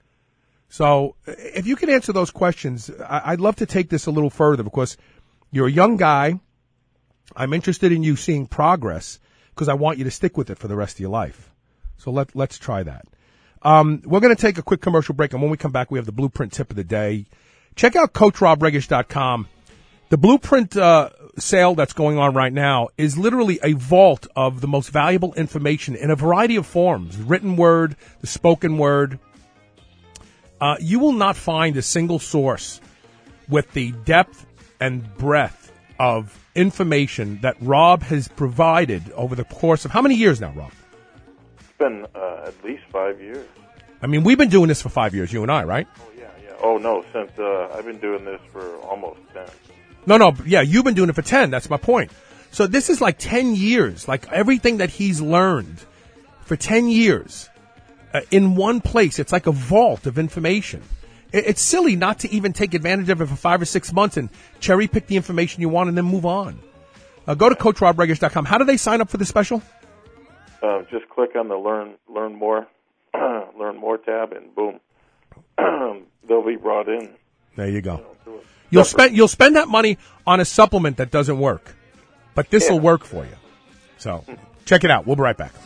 So if you can answer those questions, I'd love to take this a little further because you're a young guy. I'm interested in you seeing progress because I want you to stick with it for the rest of your life. So let, let's try that. Um, we're going to take a quick commercial break, and when we come back, we have the Blueprint Tip of the Day. Check out Coach Rob Regish dot com. The Blueprint uh, sale that's going on right now is literally a vault of the most valuable information in a variety of forms, written word, the spoken word. Uh, you will not find a single source with the depth and breadth of information that Rob has provided over the course of how many years now, Rob? It's been uh, at least five years. I mean, we've been doing this for five years, you and I, right? Oh, yeah, yeah. Oh, no, since uh, I've been doing this for almost ten. No, no, yeah, you've been doing it for ten. That's my point. So this is like ten years, like everything that he's learned for ten years uh, in one place. It's like a vault of information. It, it's silly not to even take advantage of it for five or six months and cherry pick the information you want and then move on. Uh, go to Coach Rob Regish dot com. How do they sign up for the special? Uh, just click on the Learn Learn More Learn More tab, and boom, they'll be brought in. There you go. You know, You'll spend you'll spend that money on a supplement that doesn't work, but this will yeah. work for you. So check it out. We'll be right back.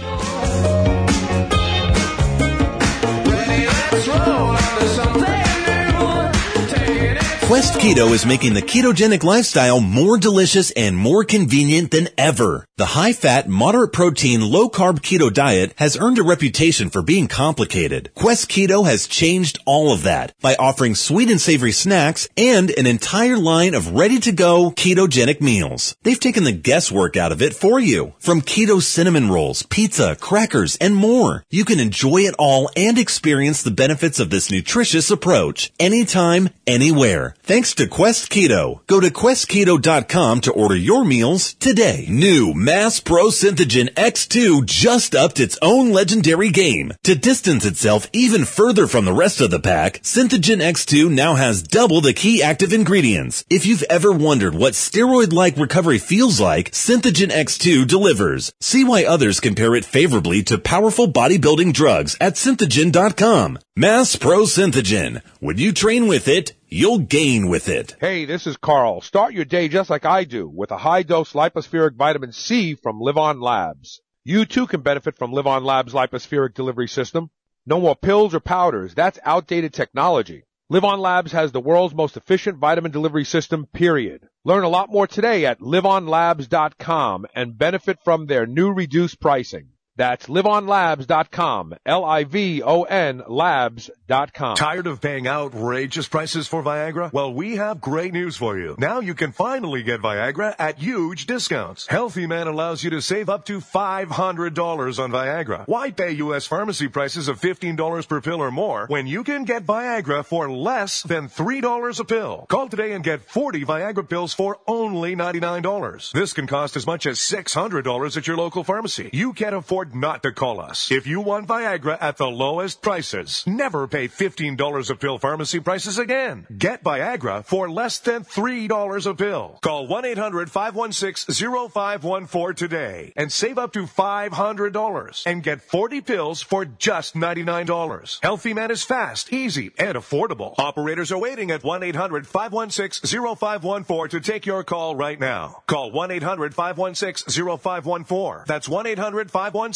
Quest Keto is making the ketogenic lifestyle more delicious and more convenient than ever. The high-fat, moderate-protein, low-carb keto diet has earned a reputation for being complicated. Quest Keto has changed all of that by offering sweet and savory snacks and an entire line of ready-to-go ketogenic meals. They've taken the guesswork out of it for you. From keto cinnamon rolls, pizza, crackers, and more. You can enjoy it all and experience the benefits of this nutritious approach anytime, anywhere. Thanks to Quest Keto. Go to quest keto dot com to order your meals today. New Mass Pro Synthogen X two just upped its own legendary game. To distance itself even further from the rest of the pack, Synthogen X two now has double the key active ingredients. If you've ever wondered what steroid-like recovery feels like, Synthogen X two delivers. See why others compare it favorably to powerful bodybuilding drugs at synthogen dot com. Mass Pro Synthogen. When you train with it, you'll gain with it. Hey, this is Carl. Start your day just like I do with a high-dose lipospheric vitamin C from Livon Labs. You too can benefit from Livon Labs' lipospheric delivery system. No more pills or powders. That's outdated technology. Livon Labs has the world's most efficient vitamin delivery system, period. Learn a lot more today at livon labs dot com and benefit from their new reduced pricing. That's livon labs dot com, L I V O N labs dot com. Tired of paying outrageous prices for Viagra? Well, we have great news for you. Now you can finally get Viagra at huge discounts. Healthy Man allows you to save up to five hundred dollars on Viagra. Why pay U S pharmacy prices of fifteen dollars per pill or more when you can get Viagra for less than three dollars a pill? Call today and get forty Viagra pills for only ninety-nine dollars. This can cost as much as six hundred dollars at your local pharmacy. You can't afford not to call us. If you want Viagra at the lowest prices, never pay fifteen dollars a pill pharmacy prices again. Get Viagra for less than three dollars a pill. Call one eight hundred five one six zero five one four today and save up to five hundred dollars and get forty pills for just ninety-nine dollars. Healthy Man is fast, easy, and affordable. Operators are waiting at one eight hundred five one six zero five one four to take your call right now. Call one eight hundred five one six zero five one four. That's one eight hundred five one six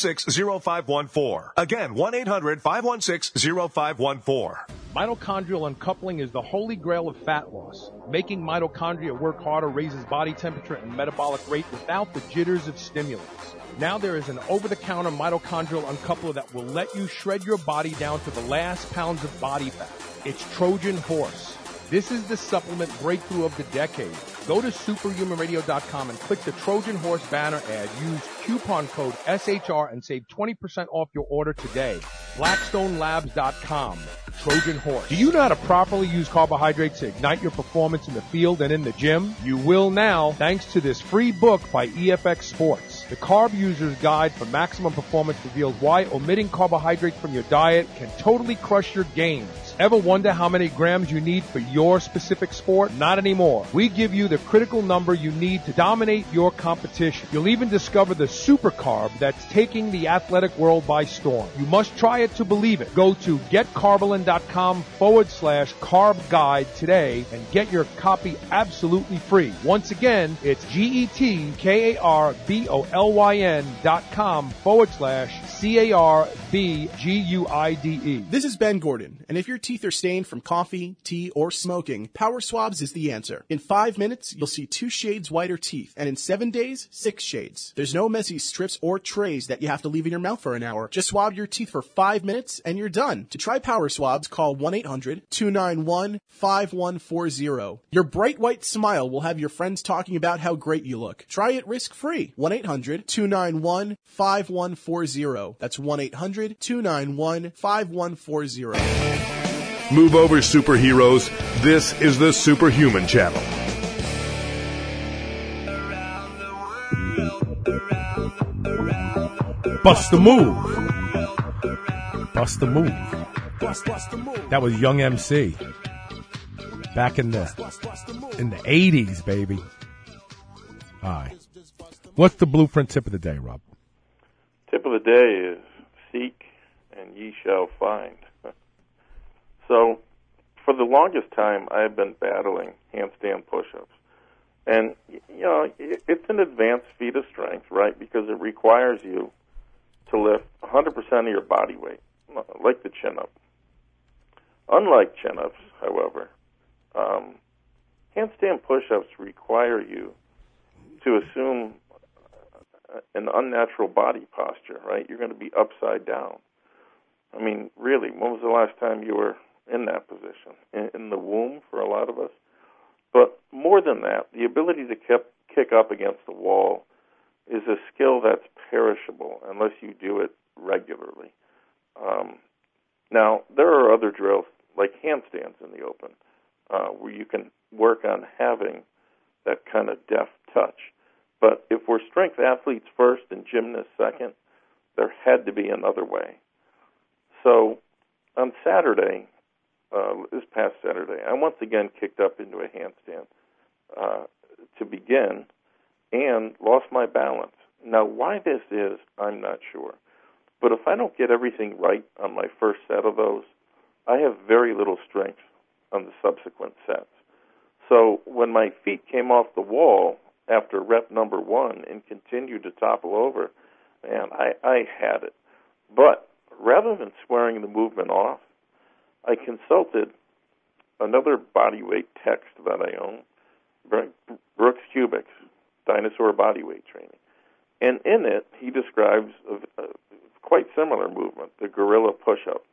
six, zero five one four. Again, one eight hundred, five one six, zero five one four. Mitochondrial uncoupling is the holy grail of fat loss. Making mitochondria work harder raises body temperature and metabolic rate without the jitters of stimulants. Now there is an over-the-counter mitochondrial uncoupler that will let you shred your body down to the last pounds of body fat. It's Trojan Horse. This is the supplement breakthrough of the decade. Go to superhuman radio dot com and click the Trojan Horse banner ad. Use coupon code S H R and save twenty percent off your order today. blackstone labs dot com. Trojan Horse. Do you know how to properly use carbohydrates to ignite your performance in the field and in the gym? You will now, thanks to this free book by E F X Sports. The Carb User's Guide for Maximum Performance reveals why omitting carbohydrates from your diet can totally crush your gains. Ever wonder how many grams you need for your specific sport? Not anymore. We give you the critical number you need to dominate your competition. You'll even discover the super carb that's taking the athletic world by storm. You must try it to believe it. Go to getcarbolin.com forward slash carb guide today and get your copy absolutely free. Once again, it's G-E-T-K-A-R-B-O-L-Y-N dot com forward slash C-A-R-B-G-U-I-D-E. This is Ben Gordon, and if your teeth are stained from coffee, tea, or smoking, Power Swabs is the answer. In five minutes, you'll see two shades whiter teeth, and in seven days, six shades. There's no messy strips or trays that you have to leave in your mouth for an hour. Just swab your teeth for five minutes, and you're done. To try Power Swabs, call one eight hundred, two nine one, five one four zero. Your bright white smile will have your friends talking about how great you look. Try it risk-free. one eight hundred, two nine one, five one four zero. That's one eight hundred, two nine one, five one four zero. Move over, superheroes. This is the Superhuman Channel. Bust the move. Bust the move. That was Young M C. Back in the in the eighties, baby. All right. What's the blueprint tip of the day, Rob? Tip of the day is seek and ye shall find. So, for the longest time, I have been battling handstand push-ups. And, you know, it's an advanced feat of strength, right, because it requires you to lift one hundred percent of your body weight, like the chin-up. Unlike chin-ups, however, um, handstand push-ups require you to assume an unnatural body posture, right? You're going to be upside down. I mean, really, when was the last time you were in that position? In, in the womb for a lot of us. But more than that, the ability to keep, kick up against the wall is a skill that's perishable unless you do it regularly. Um, now, there are other drills like handstands in the open uh, where you can work on having that kind of deft touch. But if we're strength athletes first and gymnasts second, there had to be another way. So on Saturday, uh, this past Saturday, I once again kicked up into a handstand uh, to begin and lost my balance. Now, why this is, I'm not sure. But if I don't get everything right on my first set of those, I have very little strength on the subsequent sets. So when my feet came off the wall after rep number one and continued to topple over, man, I, I had it. But rather than swearing the movement off, I consulted another bodyweight text that I own, Brooks Kubik's Dinosaur Bodyweight Training. And in it, he describes a, a quite similar movement, the gorilla push-up.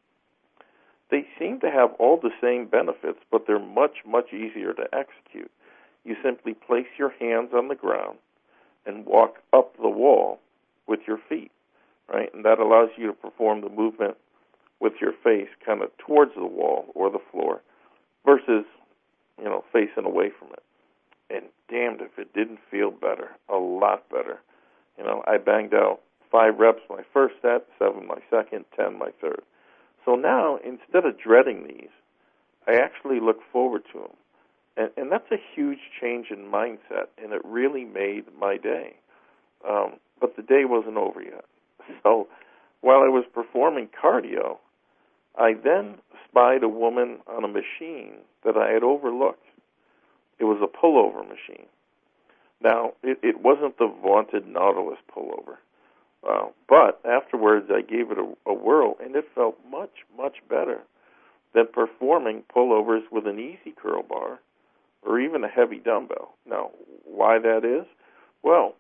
They seem to have all the same benefits, but they're much, much easier to execute. You simply place your hands on the ground and walk up the wall with your feet, right? And that allows you to perform the movement with your face kind of towards the wall or the floor versus, you know, facing away from it. And damned if it didn't feel better, a lot better. You know, I banged out five reps my first set, seven my second, ten my third. So now, instead of dreading these, I actually look forward to them. And, and that's a huge change in mindset, and it really made my day. Um, but the day wasn't over yet. So while I was performing cardio, I then spied a woman on a machine that I had overlooked. It was a pullover machine. Now, it, it wasn't the vaunted Nautilus pullover. Uh, but afterwards, I gave it a, a whirl, and it felt much, much better than performing pullovers with an easy curl bar or even a heavy dumbbell. Now, why that is? Well,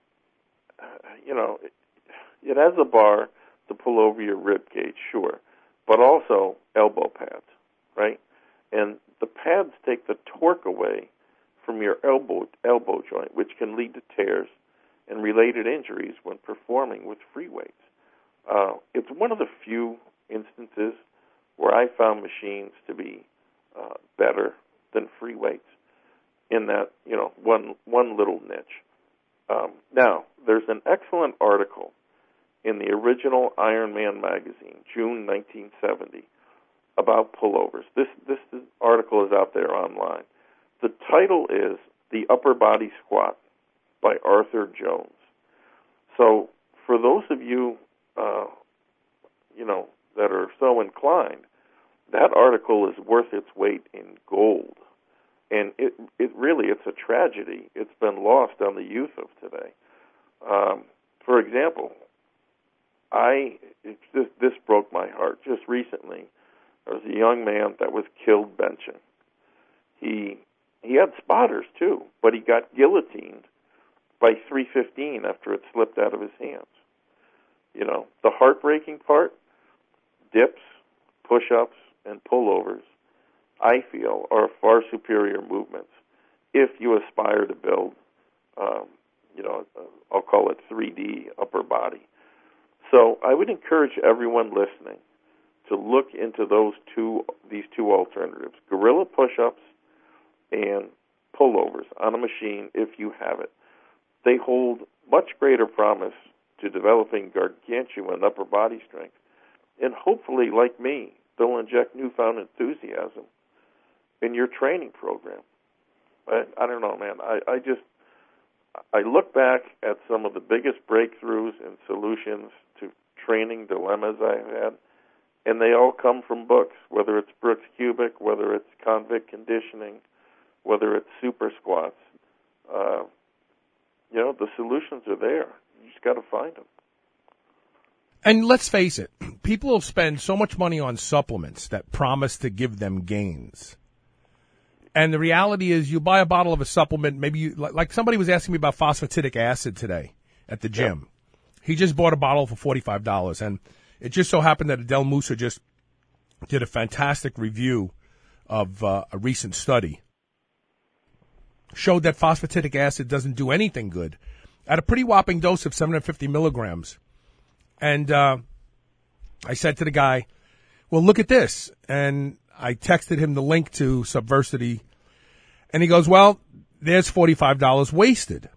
you know, it, it has a bar to pull over your rib cage, sure, but also elbow pads, right? And the pads take the torque away from your elbow elbow joint, which can lead to tears and related injuries when performing with free weights. Uh, it's one of the few instances where I found machines to be uh, better than free weights in that, you know, one one little niche. Um, now, there's an excellent article in the original Iron Man magazine, June nineteen seventy, about pullovers. This this article is out there online. The title is The Upper Body Squat by Arthur Jones. So for those of you, uh, you know, that are so inclined, that article is worth its weight in gold. And it it really, it's a tragedy. It's been lost on the youth of today. Um, for example, I it, this, this broke my heart. Just recently, there was a young man that was killed benching. He he had spotters too, but he got guillotined by three fifteen after it slipped out of his hands. You know, the heartbreaking part, dips, push-ups, and pullovers, I feel, are far superior movements if you aspire to build, um, you know, I'll call it three D upper body. So I would encourage everyone listening to look into those two, these two alternatives, gorilla push-ups and pullovers on a machine if you have it. They hold much greater promise to developing gargantuan upper body strength, and hopefully, like me, they'll inject newfound enthusiasm in your training program. I, I don't know, man. I, I just, I look back at some of the biggest breakthroughs and solutions to training dilemmas I've had, and they all come from books, whether it's Brooks Cubic, whether it's convict conditioning, whether it's super squats. Uh, you know, the solutions are there. You just got to find them. And let's face it, people will spend so much money on supplements that promise to give them gains. And the reality is you buy a bottle of a supplement, maybe you, like somebody was asking me about phosphatidic acid today at the gym. Yeah. He just bought a bottle for forty-five dollars. And it just so happened that Adele Musa just did a fantastic review of uh, a recent study. Showed that phosphatidic acid doesn't do anything good at a pretty whopping dose of seven hundred fifty milligrams. And uh, I said to the guy, well, look at this. And I texted him the link to Subversity. And he goes, well, there's forty-five dollars wasted.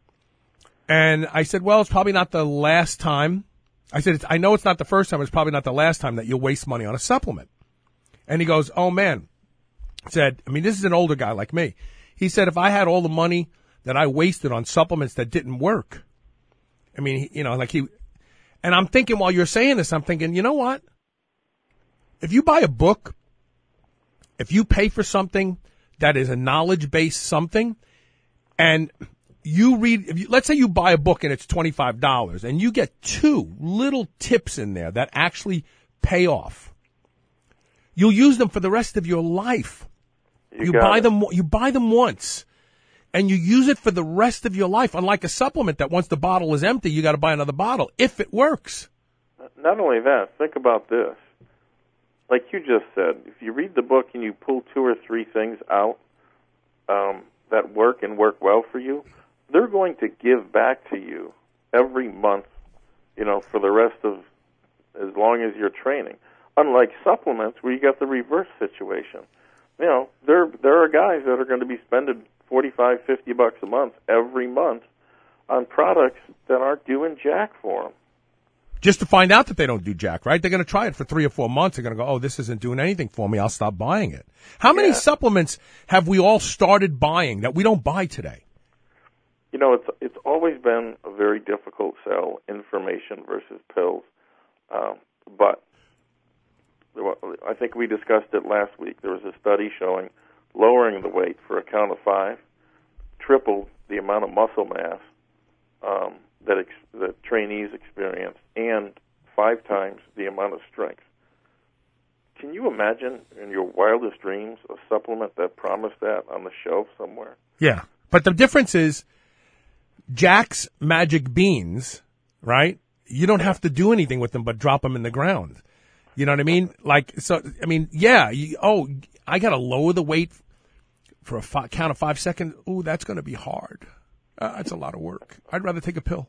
And I said, well, it's probably not the last time. I said, it's, I know it's not the first time. It's probably not the last time that you'll waste money on a supplement. And he goes, oh, man. I said, I mean, this is an older guy like me. He said, if I had all the money that I wasted on supplements that didn't work, I mean, you know, like he, and I'm thinking while you're saying this, I'm thinking, you know what? If you buy a book, if you pay for something that is a knowledge-based something, and you read, if you, let's say you buy a book and it's twenty-five dollars, and you get two little tips in there that actually pay off, you'll use them for the rest of your life. You, you buy it. them, you buy them once, and you use it for the rest of your life. Unlike a supplement that once the bottle is empty, you got to buy another bottle if it works. Not only that, think about this. Like you just said, if you read the book and you pull two or three things out um, that work and work well for you, they're going to give back to you every month, you know, for the rest of as long as you're training. Unlike supplements where you got the reverse situation. You know, there there are guys that are going to be spending forty-five, fifty bucks a month every month on products that aren't doing jack for them. Just to find out that they don't do jack, right? They're going to try it for three or four months. They're going to go, oh, this isn't doing anything for me. I'll stop buying it. How many yeah. supplements have we all started buying that we don't buy today? You know, it's it's always been a very difficult sell, information versus pills. Um, but I think we discussed it last week. There was a study showing lowering the weight for a count of five tripled the amount of muscle mass um, that ex- that trainees experience and five times the amount of strength. Can you imagine in your wildest dreams a supplement that promised that on the shelf somewhere? Yeah. But the difference is Jack's Magic Beans, right? You don't have to do anything with them but drop them in the ground. You know what I mean? Like, so, I mean, yeah. You, oh, I got to lower the weight for a five, count of five seconds. Ooh, that's going to be hard. Uh, that's a lot of work. I'd rather take a pill.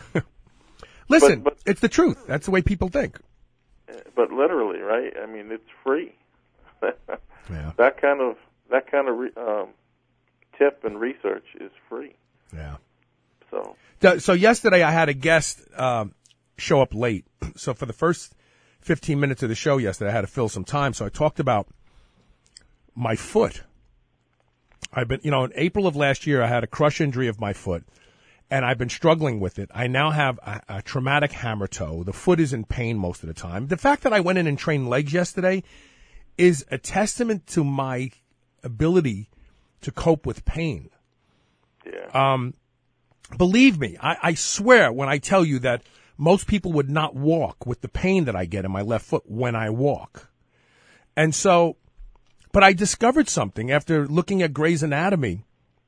Listen, but, but, it's the truth. That's the way people think. But literally, right? I mean, it's free. Yeah. That kind of that kind of re, um, tip and research is free. Yeah. So. So yesterday I had a guest um, show up late. So for the first fifteen minutes of the show yesterday, I had to fill some time. So I talked about my foot. I've been, you know, in April of last year, I had a crush injury of my foot, and I've been struggling with it. I now have a, a traumatic hammer toe. The foot is in pain most of the time. The fact that I went in and trained legs yesterday is a testament to my ability to cope with pain. Yeah. Um, believe me, I, I swear when I tell you that most people would not walk with the pain that I get in my left foot when I walk. And so, but I discovered something after looking at Grey's Anatomy.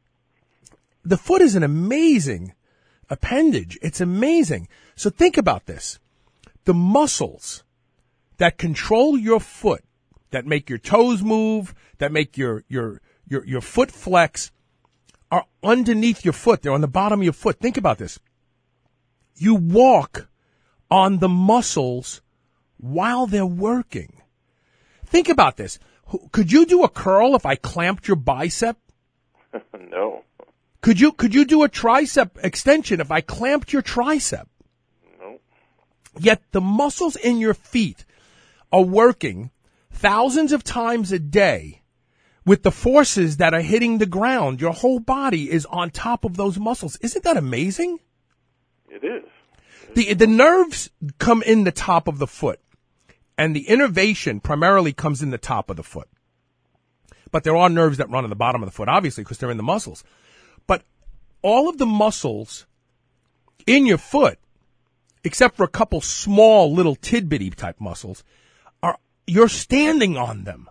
The foot is an amazing appendage. It's amazing. So think about this. The muscles that control your foot, that make your toes move, that make your, your, your, your foot flex, are underneath your foot. They're on the bottom of your foot. Think about this. You walk on the muscles while they're working. Think about this. Could you do a curl if I clamped your bicep? No. Could you could you do a tricep extension if I clamped your tricep? No. Yet the muscles in your feet are working thousands of times a day with the forces that are hitting the ground. Your whole body is on top of those muscles. Isn't that amazing? It is. The the nerves come in the top of the foot, and the innervation primarily comes in the top of the foot. But there are nerves that run on the bottom of the foot, obviously, because they're in the muscles. But all of the muscles in your foot, except for a couple small little tidbitty type muscles, are you're standing on them.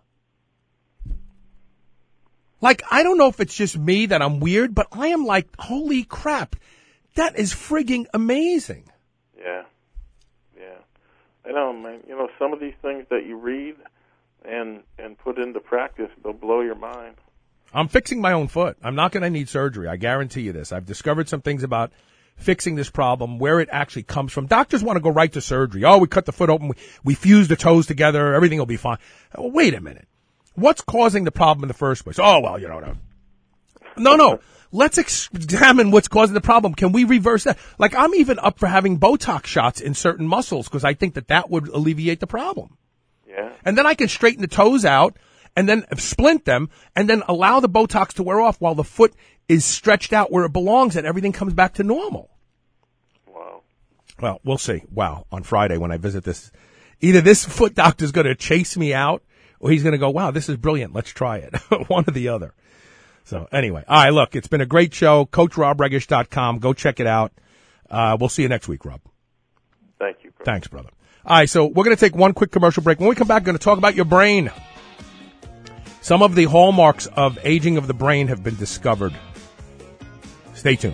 Like, I don't know if it's just me that I'm weird, but I am like, holy crap, that is frigging amazing. Yeah, yeah. I know, man. You know, some of these things that you read and and put into practice, they'll blow your mind. I'm fixing my own foot. I'm not going to need surgery. I guarantee you this. I've discovered some things about fixing this problem, where it actually comes from. Doctors want to go right to surgery. Oh, we cut the foot open. We, we fuse the toes together. Everything will be fine. Oh, wait a minute. What's causing the problem in the first place? Oh, well, you know. No, no. no. Let's examine what's causing the problem. Can we reverse that? Like, I'm even up for having Botox shots in certain muscles because I think that that would alleviate the problem. Yeah. And then I can straighten the toes out and then splint them and then allow the Botox to wear off while the foot is stretched out where it belongs and everything comes back to normal. Wow. Well, we'll see. Wow. On Friday when I visit this, either this foot doctor's going to chase me out or he's going to go, wow, this is brilliant. Let's try it. One or the other. So anyway, all right, look, it's been a great show. Coach Rob Regish dot com. Go check it out. Uh, we'll see you next week, Rob. Thank you, brother. Thanks, brother. All right, so we're going to take one quick commercial break. When we come back, we're going to talk about your brain. Some of the hallmarks of aging of the brain have been discovered. Stay tuned.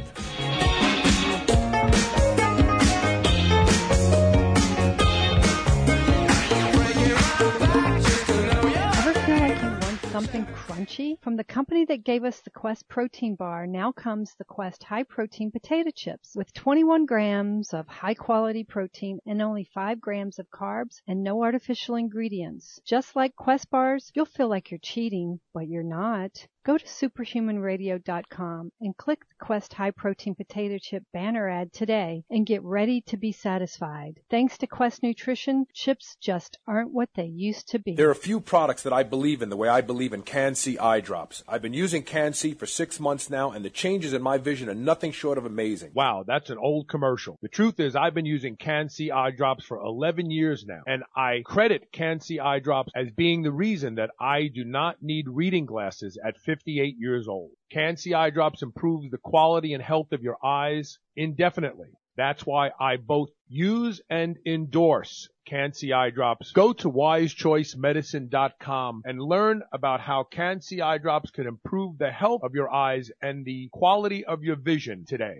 Something crunchy? From the company that gave us the Quest protein bar, now comes the Quest high protein potato chips with twenty-one grams of high quality protein and only five grams of carbs and no artificial ingredients. Just like Quest bars, you'll feel like you're cheating, but you're not. Go to superhuman radio dot com and click the Quest High Protein Potato Chip banner ad today and get ready to be satisfied. Thanks to Quest Nutrition, chips just aren't what they used to be. There are a few products that I believe in the way I believe in Can-C eye drops. I've been using Can-C for six months now, and the changes in my vision are nothing short of amazing. Wow, that's an old commercial. The truth is I've been using Can-C eye drops for eleven years now, and I credit Can-C eye drops as being the reason that I do not need reading glasses at fifty-eight years old. Can-C eye drops improves the quality and health of your eyes indefinitely. That's why I both use and endorse Can-C Eye Drops. Go to wise choice medicine dot com and learn about how Can-C Eye Drops can improve the health of your eyes and the quality of your vision today.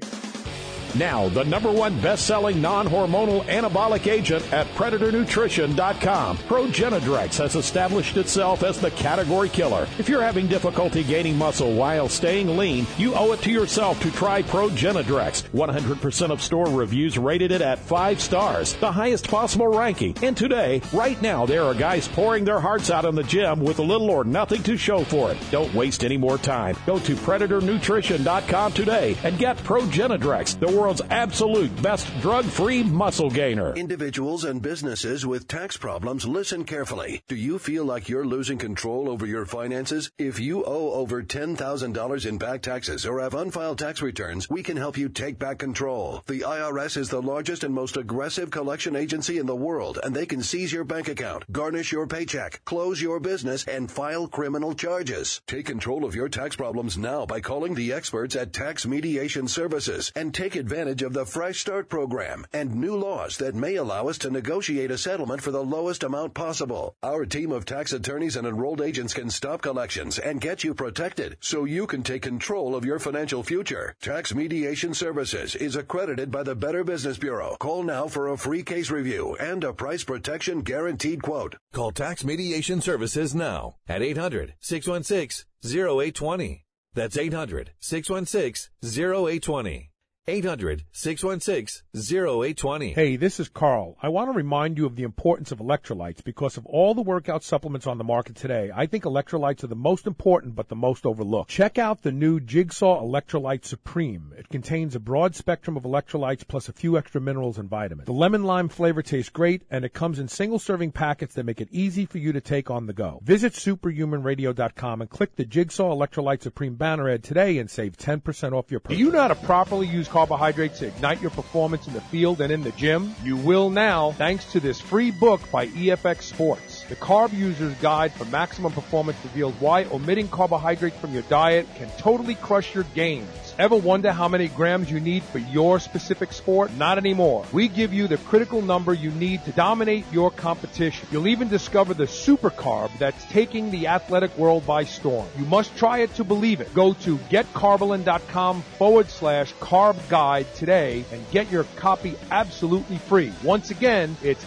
Now, the number one best-selling non-hormonal anabolic agent at Predator Nutrition dot com. Progenadrex has established itself as the category killer. If you're having difficulty gaining muscle while staying lean, you owe it to yourself to try Progenadrex. one hundred percent of store reviews rated it at five stars, the highest possible ranking. And today, right now, there are guys pouring their hearts out in the gym with little or nothing to show for it. Don't waste any more time. Go to Predator Nutrition dot com today and get Progenadrex, the world's absolute best drug-free muscle gainer. Individuals and businesses with tax problems, listen carefully. Do you feel like you're losing control over your finances? If you owe over ten thousand dollars in back taxes or have unfiled tax returns, we can help you take back control. The I R S is the largest and most aggressive collection agency in the world, and they can seize your bank account, garnish your paycheck, close your business, and file criminal charges. Take control of your tax problems now by calling the experts at Tax Mediation Services and take advantage of the Fresh Start program and new laws that may allow us to negotiate a settlement for the lowest amount possible. Our team of tax attorneys and enrolled agents can stop collections and get you protected so you can take control of your financial future. Tax Mediation Services is accredited by the Better Business Bureau. Call now for a free case review and a price protection guaranteed quote. Call Tax Mediation Services now at eight hundred, six one six, zero eight two zero. That's eight hundred, six one six, zero eight two zero. eight hundred, six one six, zero eight two zero. Hey, this is Carl. I want to remind you of the importance of electrolytes because of all the workout supplements on the market today. I think electrolytes are the most important but the most overlooked. Check out the new Jigsaw Electrolyte Supreme. It contains a broad spectrum of electrolytes plus a few extra minerals and vitamins. The lemon lime flavor tastes great and it comes in single serving packets that make it easy for you to take on the go. Visit superhuman radio dot com and click the Jigsaw Electrolyte Supreme banner ad today and save ten percent off your Do purchase. you know how to properly use carbohydrates to ignite your performance in the field and in the gym? You will now, thanks to this free book by E F X Sports. The Carb User's Guide for Maximum Performance reveals why omitting carbohydrates from your diet can totally crush your gains. Ever wonder how many grams you need for your specific sport? Not anymore. We give you the critical number you need to dominate your competition. You'll even discover the super carb that's taking the athletic world by storm. You must try it to believe it. Go to getcarbolin.com forward slash carb guide today and get your copy absolutely free. Once again, it's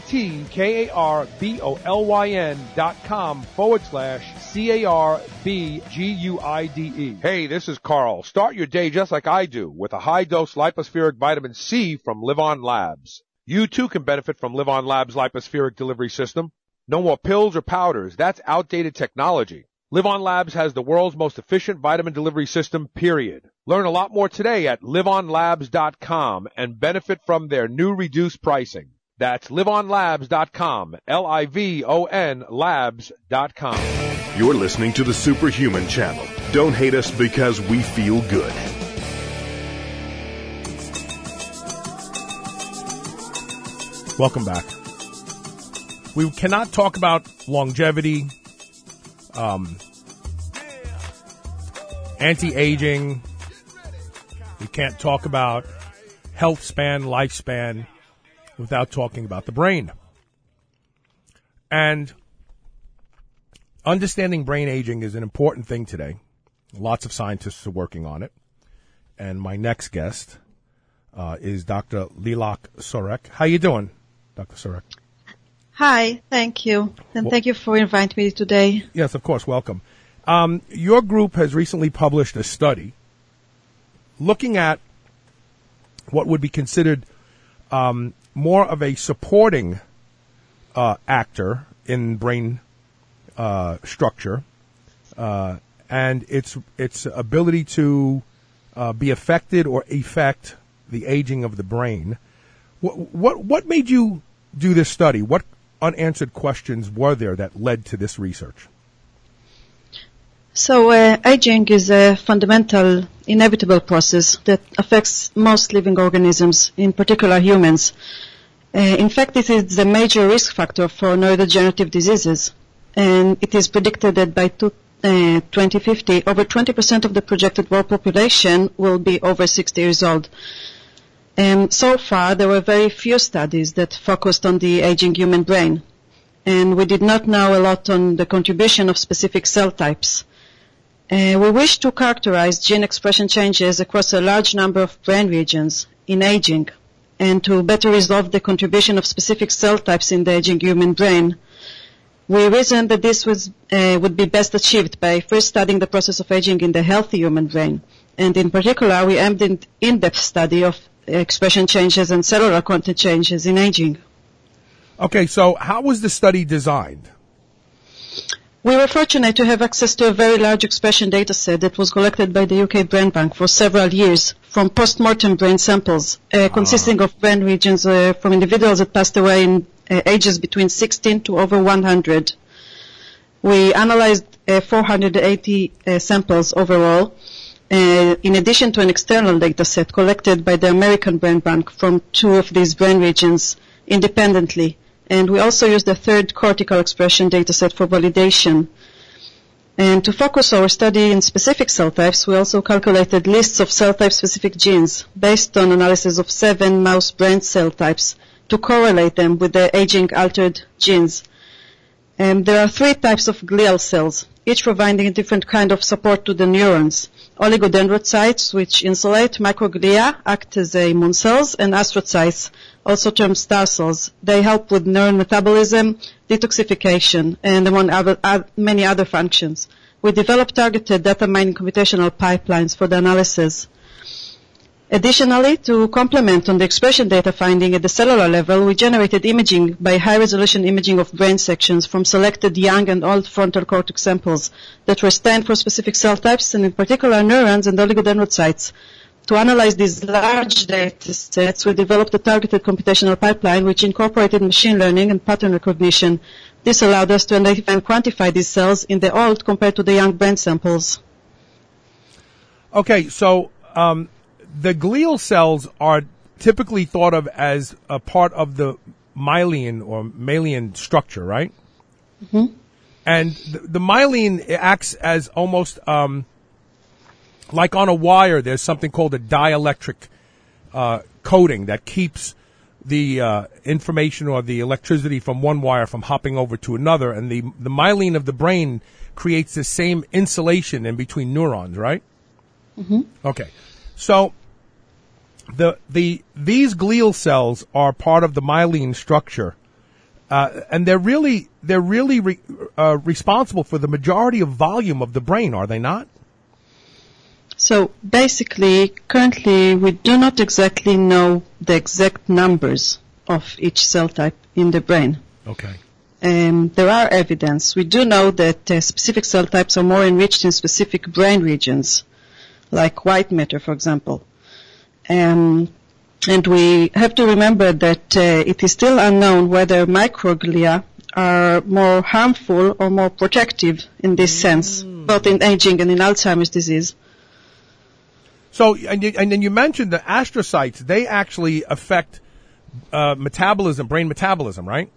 G-E-T-K-A-R-B-O-L-Y-N dot com forward slash C-A-R-B-G-U-I-D-E. Hey, this is Carl. Start your day just like I do with a high-dose lipospheric vitamin C from Live On Labs. You too can benefit from Live On Labs' lipospheric delivery system. No more pills or powders. That's outdated technology. Live On Labs has the world's most efficient vitamin delivery system, period. Learn a lot more today at live on labs dot com and benefit from their new reduced pricing. That's live on labs dot com, L I V O N labs dot com. You're listening to the Superhuman Channel. Don't hate us because we feel good. Welcome back. We cannot talk about longevity, um, anti-aging. We can't talk about health span, lifespan, without talking about the brain. And understanding brain aging is an important thing today. Lots of scientists are working on it. And my next guest uh, is Doctor Lilach Sorek. How you doing, Doctor Sorek? Hi, thank you. And well, thank you for inviting me today. Yes, of course. Welcome. Um, your group has recently published a study looking at what would be considered um, more of a supporting uh, actor in brain uh, structure uh, and its its ability to uh, be affected or affect the aging of the brain. What what what made you do this study? What unanswered questions were there that led to this research? So uh, aging is a fundamental, inevitable process that affects most living organisms, in particular humans. Uh, in fact, it is the major risk factor for neurodegenerative diseases, and it is predicted that by two, uh, twenty fifty, over twenty percent of the projected world population will be over sixty years old. Um, so far, there were very few studies that focused on the aging human brain, and we did not know a lot on the contribution of specific cell types. Uh, we wish to characterize gene expression changes across a large number of brain regions in aging, and to better resolve the contribution of specific cell types in the aging human brain. We reasoned that this was, uh, would be best achieved by first studying the process of aging in the healthy human brain. And in particular, we aimed in in-depth study of expression changes and cellular content changes in aging. Okay, so how was the study designed? We were fortunate to have access to a very large expression data set that was collected by the U K Brain Bank for several years from post-mortem brain samples, uh, consisting of brain regions uh, from individuals that passed away in uh, ages between sixteen to over one hundred. We analyzed uh, four hundred eighty uh, samples overall, uh, in addition to an external data set collected by the American Brain Bank from two of these brain regions independently. And we also used a third cortical expression dataset for validation. And to focus our study in specific cell types, we also calculated lists of cell type-specific genes based on analysis of seven mouse brain cell types to correlate them with the aging-altered genes. And there are three types of glial cells, each providing a different kind of support to the neurons. Oligodendrocytes, which insulate, microglia, act as immune cells, and astrocytes, also termed star cells. They help with neuron metabolism, detoxification, and among other, uh, many other functions. We developed targeted data mining computational pipelines for the analysis. Additionally, to complement on the expression data finding at the cellular level, we generated imaging by high-resolution imaging of brain sections from selected young and old frontal cortex samples that were stained for specific cell types, and in particular neurons and oligodendrocytes. To analyze these large data sets, we developed a targeted computational pipeline which incorporated machine learning and pattern recognition. This allowed us to identify and quantify these cells in the old compared to the young brain samples. Okay, so um, the glial cells are typically thought of as a part of the myelin or mammalian structure, right? Mm-hmm. And the, the myelin acts as almost um, like on a wire. There's something called a dielectric uh, coating that keeps the uh, information or the electricity from one wire from hopping over to another. And the, the myelin of the brain creates the same insulation in between neurons, right? Mm-hmm. Okay. So the the these glial cells are part of the myelin structure, uh, and they're really they're really re, uh, responsible for the majority of volume of the brain, are they not? So basically, currently we do not exactly know the exact numbers of each cell type in the brain. Okay. Um, there are evidence. We do know that uh, specific cell types are more enriched in specific brain regions, like white matter, for example. Um, and we have to remember that uh, it is still unknown whether microglia are more harmful or more protective in this mm. sense, both in aging and in Alzheimer's disease. So, and, you, and then you mentioned the astrocytes. They actually affect uh, metabolism, brain metabolism, right?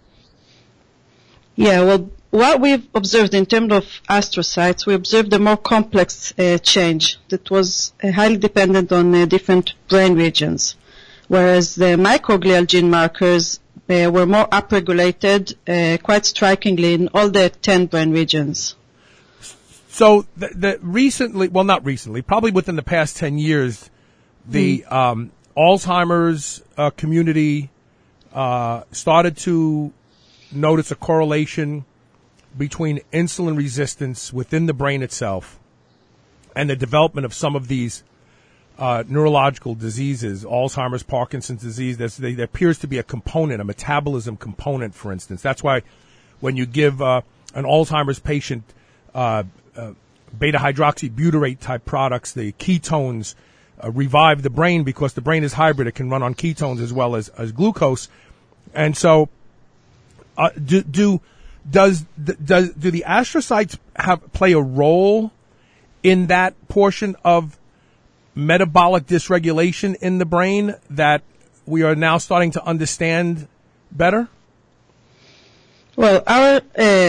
Yeah, well, what we've observed in terms of astrocytes, we observed a more complex uh, change that was uh, highly dependent on uh, different brain regions, whereas the microglial gene markers uh, were more upregulated, uh, quite strikingly, in all the ten brain regions. So, the, the recently, well, not recently, probably within the past ten years, the mm. um, Alzheimer's uh, community uh, started to notice a correlation between insulin resistance within the brain itself and the development of some of these uh, neurological diseases, Alzheimer's, Parkinson's disease. There's, there appears to be a component, a metabolism component, for instance. That's why when you give uh, an Alzheimer's patient uh, uh, beta-hydroxybutyrate type products, the ketones uh, revive the brain because the brain is hybrid. It can run on ketones as well as, as glucose. And so uh, do, do Does does do the astrocytes have play a role in that portion of metabolic dysregulation in the brain that we are now starting to understand better? Well, our uh,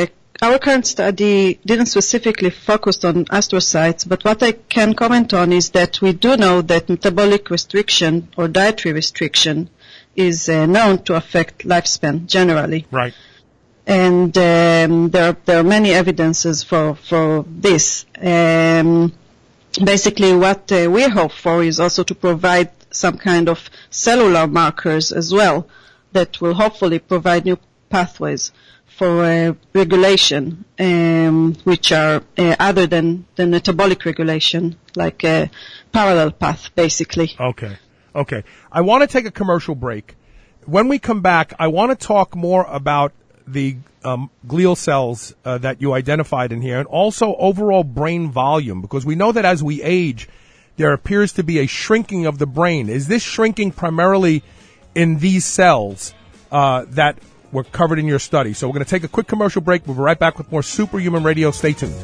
our current study didn't specifically focus on astrocytes, but what I can comment on is that we do know that metabolic restriction or dietary restriction is uh, known to affect lifespan generally. Right. And um, there, are, there are many evidences for, for this. Um, basically, what uh, we hope for is also to provide some kind of cellular markers as well that will hopefully provide new pathways for uh, regulation, um, which are uh, other than the metabolic regulation, like a parallel path, basically. Okay. Okay. I want to take a commercial break. When we come back, I want to talk more about the um, glial cells uh, that you identified in here, and also overall brain volume, because we know that as we age, there appears to be a shrinking of the brain. Is this shrinking primarily in these cells uh, that were covered in your study? So we're going to take a quick commercial break. We'll be right back with more Superhuman Radio. Stay tuned.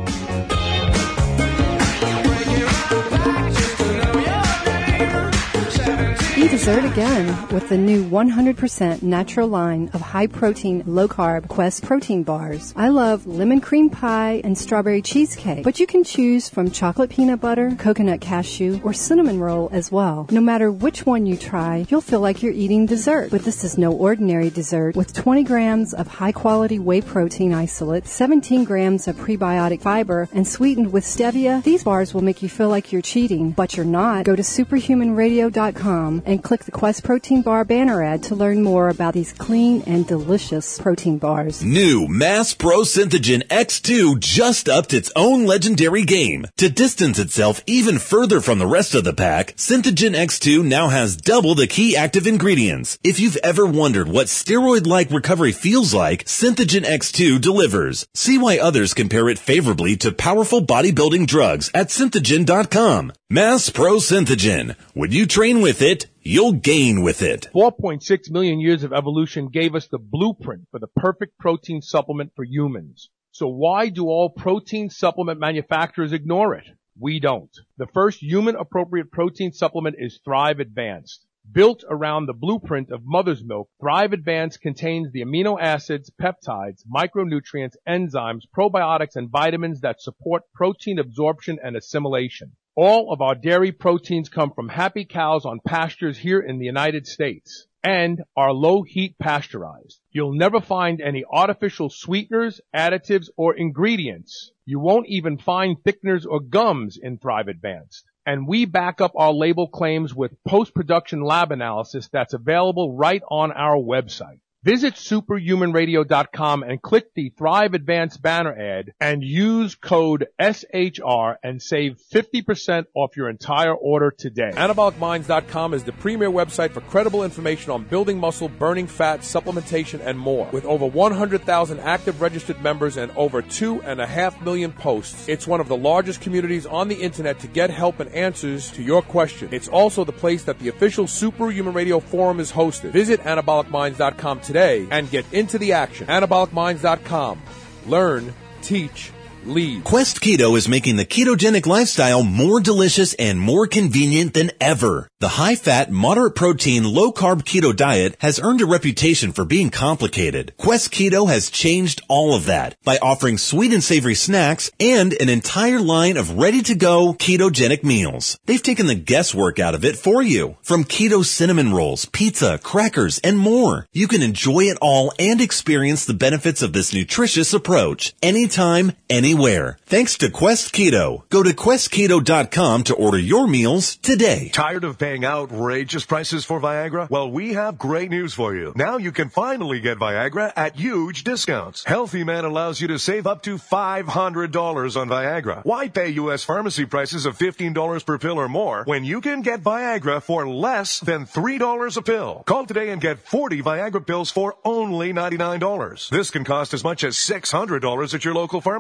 Be dessert again with the new one hundred percent natural line of high-protein, low-carb Quest protein bars. I love lemon cream pie and strawberry cheesecake, but you can choose from chocolate peanut butter, coconut cashew, or cinnamon roll as well. No matter which one you try, you'll feel like you're eating dessert. But this is no ordinary dessert. With twenty grams of high-quality whey protein isolate, seventeen grams of prebiotic fiber, and sweetened with stevia, these bars will make you feel like you're cheating, but you're not. Go to superhuman radio dot com and click the Quest Protein Bar banner ad to learn more about these clean and delicious protein bars. New Mass Pro Synthogen X two just upped its own legendary game. To distance itself even further from the rest of the pack, Synthogen X two now has double the key active ingredients. If you've ever wondered what steroid-like recovery feels like, Synthogen X two delivers. See why others compare it favorably to powerful bodybuilding drugs at synthogen dot com. Mass Pro Synthogen. When you train with it, you'll gain with it. four point six million years of evolution gave us the blueprint for the perfect protein supplement for humans. So why do all protein supplement manufacturers ignore it? We don't. The first human-appropriate protein supplement is Thrive Advanced. Built around the blueprint of mother's milk, Thrive Advanced contains the amino acids, peptides, micronutrients, enzymes, probiotics, and vitamins that support protein absorption and assimilation. All of our dairy proteins come from happy cows on pastures here in the United States and are low heat pasteurized. You'll never find any artificial sweeteners, additives, or ingredients. You won't even find thickeners or gums in Thrive Advanced. And we back up our label claims with post-production lab analysis that's available right on our website. Visit superhuman radio dot com and click the Thrive Advanced banner ad and use code S H R and save fifty percent off your entire order today. anabolic minds dot com is the premier website for credible information on building muscle, burning fat, supplementation, and more. With over one hundred thousand active registered members and over two and a half million posts, it's one of the largest communities on the internet to get help and answers to your questions. It's also the place that the official Superhuman Radio Forum is hosted. Visit anabolic minds dot com today and get into the action. anabolic minds dot com. Learn, teach, lead. Quest Keto is making the ketogenic lifestyle more delicious and more convenient than ever. The high-fat, moderate-protein, low-carb keto diet has earned a reputation for being complicated. Quest Keto has changed all of that by offering sweet and savory snacks and an entire line of ready-to-go ketogenic meals. They've taken the guesswork out of it for you. From keto cinnamon rolls, pizza, crackers, and more. You can enjoy it all and experience the benefits of this nutritious approach anytime, anywhere. Thanks to Quest Keto. Go to quest keto dot com to order your meals today. Tired of paying outrageous prices for Viagra? Well, we have great news for you. Now you can finally get Viagra at huge discounts. Healthy Man allows you to save up to five hundred dollars on Viagra. Why pay U S pharmacy prices of fifteen dollars per pill or more when you can get Viagra for less than three dollars a pill? Call today and get forty Viagra pills for only ninety-nine dollars. This can cost as much as six hundred dollars at your local pharmacy. You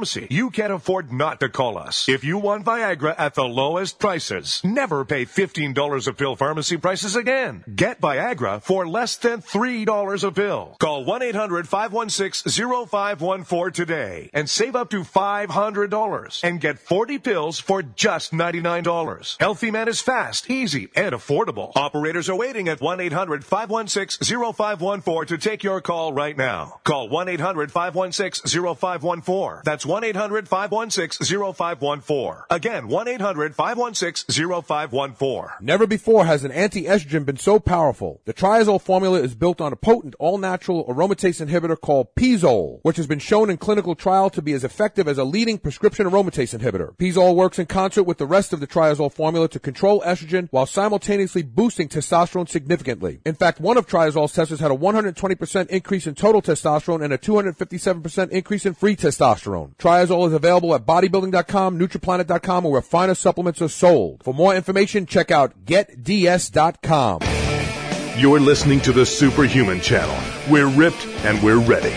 You can't afford not to call us. If you want Viagra at the lowest prices, never pay fifteen dollars a pill pharmacy prices again. Get Viagra for less than three dollars a pill. Call one eight hundred five one six zero five one four today and save up to five hundred dollars and get forty pills for just ninety-nine dollars. Healthy Man is fast, easy, and affordable. Operators are waiting at one eight hundred five one six zero five one four to take your call right now. Call one eight hundred five one six zero five one four. That's one eight hundred five one six zero five one four. Again, one eight hundred five one six zero five one four. Never before has an anti-estrogen been so powerful. The Triazole formula is built on a potent all-natural aromatase inhibitor called Pizole, which has been shown in clinical trial to be as effective as a leading prescription aromatase inhibitor. Pizole works in concert with the rest of the Triazole formula to control estrogen while simultaneously boosting testosterone significantly. In fact, one of Triazole's testers had a one hundred twenty percent increase in total testosterone and a two hundred fifty-seven percent increase in free testosterone. Triazole is available at bodybuilding dot com, Nutriplanet dot com, or where finer supplements are sold. For more information, check out get d s dot com. You're listening to the Superhuman Channel. We're ripped and we're ready.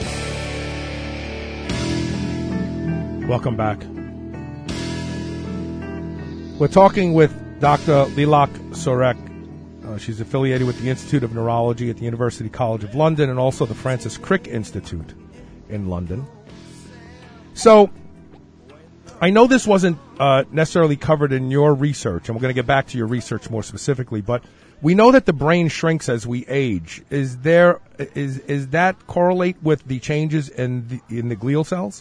Welcome back. We're talking with Doctor Lilach Sorek. Uh, she's affiliated with the Institute of Neurology at the University College of London and also the Francis Crick Institute in London. So, I know this wasn't uh, necessarily covered in your research, and we're going to get back to your research more specifically, but we know that the brain shrinks as we age. Is there is is that correlate with the changes in the, in the glial cells?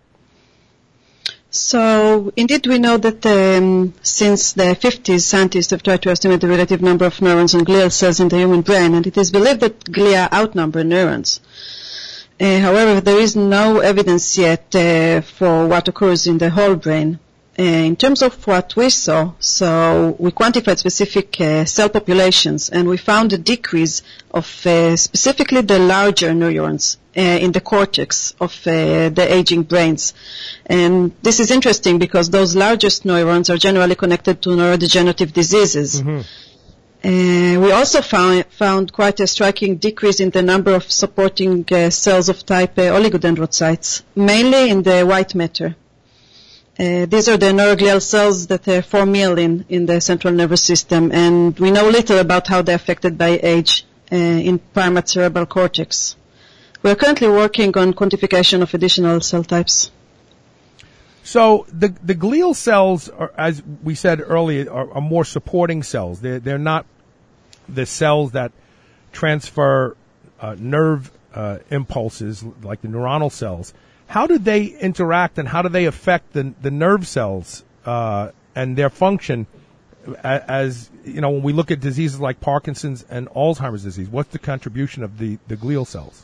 So, indeed, we know that um, since the fifties, scientists have tried to estimate the relative number of neurons and glial cells in the human brain, and it is believed that glia outnumber neurons. Uh, however, there is no evidence yet uh, for what occurs in the whole brain. Uh, in terms of what we saw, so we quantified specific uh, cell populations, and we found a decrease of uh, specifically the larger neurons uh, in the cortex of uh, the aging brains. And this is interesting because those largest neurons are generally connected to neurodegenerative diseases. Mm-hmm. Uh, we also found, found quite a striking decrease in the number of supporting uh, cells of type uh, oligodendrocytes, mainly in the white matter. Uh, these are the neuroglial cells that uh, form myelin in the central nervous system, and we know little about how they're affected by age uh, in primate cerebral cortex. We are currently working on quantification of additional cell types. So the the glial cells, are, as we said earlier, are, are more supporting cells. They're they're not the cells that transfer uh, nerve uh, impulses like the neuronal cells. How do they interact and how do they affect the the nerve cells uh, and their function? As you know, when we look at diseases like Parkinson's and Alzheimer's disease, what's the contribution of the, the glial cells?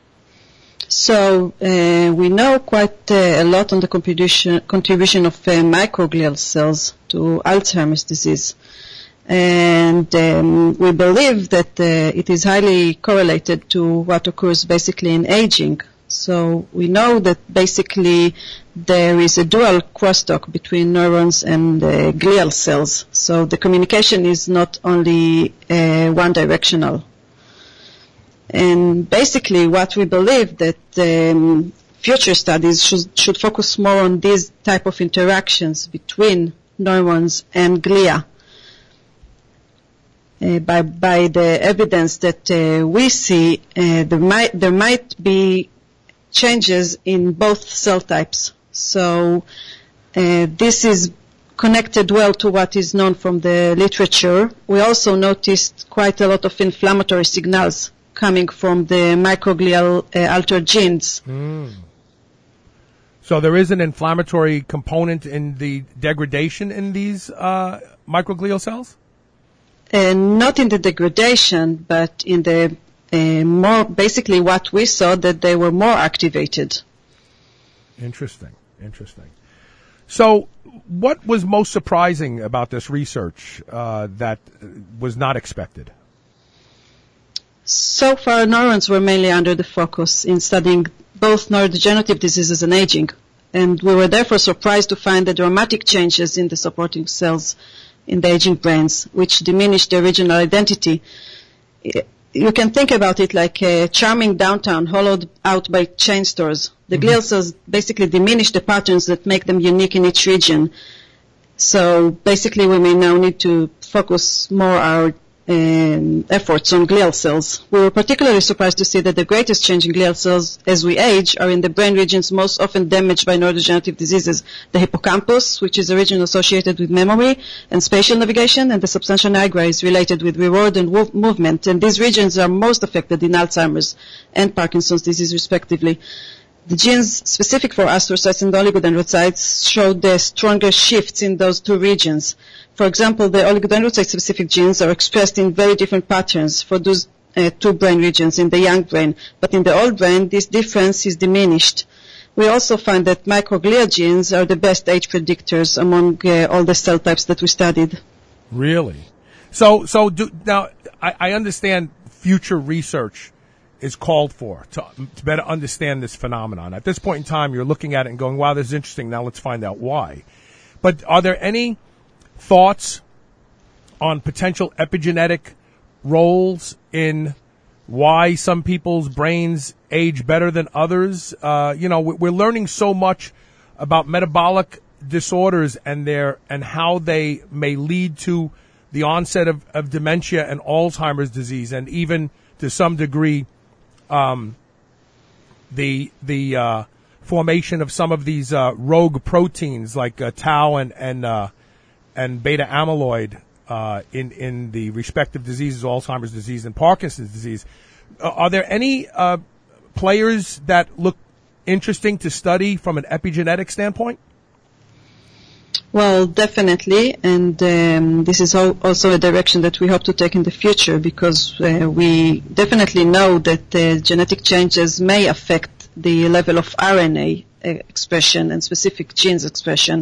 So uh, we know quite uh, a lot on the contribution contribution of uh, microglial cells to Alzheimer's disease. And um, we believe that uh, it is highly correlated to what occurs basically in aging. So we know that basically there is a dual crosstalk between neurons and uh, glial cells. So the communication is not only uh, one directional. And basically what we believe that um, future studies should, should focus more on these type of interactions between neurons and glia. Uh, by, by the evidence that uh, we see, uh, there might, there might be changes in both cell types. So uh, this is connected well to what is known from the literature. We also noticed quite a lot of inflammatory signals coming from the microglial uh, altered genes. Mm. So there is an inflammatory component in the degradation in these uh, microglial cells? Uh, not in the degradation, but in the uh, more, basically what we saw, that they were more activated. Interesting, interesting. So what was most surprising about this research uh, that was not expected? So far, neurons were mainly under the focus in studying both neurodegenerative diseases and aging, and we were therefore surprised to find the dramatic changes in the supporting cells in the aging brains, which diminished the original identity. you can think about it like a charming downtown hollowed out by chain stores. The mm-hmm. glial cells basically diminish the patterns that make them unique in each region. So basically we may now need to focus more our um, efforts on glial cells. We were particularly surprised to see that the greatest change in glial cells as we age are in the brain regions most often damaged by neurodegenerative diseases. The hippocampus, which is a region associated with memory and spatial navigation, and the substantia nigra is related with reward and wo- movement. And these regions are most affected in Alzheimer's and Parkinson's disease respectively. The genes specific for astrocytes and oligodendrocytes showed the strongest shifts in those two regions. For example, the oligodendrocyte-specific genes are expressed in very different patterns for those uh, two brain regions in the young brain, but in the old brain, this difference is diminished. We also find that microglia genes are the best age predictors among uh, all the cell types that we studied. Really? So, so do, now I, I understand future research is called for to, to better understand this phenomenon. At this point in time, you're looking at it and going, wow, this is interesting. Now let's find out why. But are there any thoughts on potential epigenetic roles in why some people's brains age better than others? Uh, you know, we're learning so much about metabolic disorders and their, and how they may lead to the onset of, of dementia and Alzheimer's disease, and even to some degree, Um, the the uh, formation of some of these uh, rogue proteins like uh, tau and and uh, and beta amyloid uh, in in the respective diseases, Alzheimer's disease and Parkinson's disease. Uh, are there any uh, players that look interesting to study from an epigenetic standpoint? Well, definitely, and um, this is also a direction that we hope to take in the future, because uh, we definitely know that uh, genetic changes may affect the level of R N A expression and specific genes expression.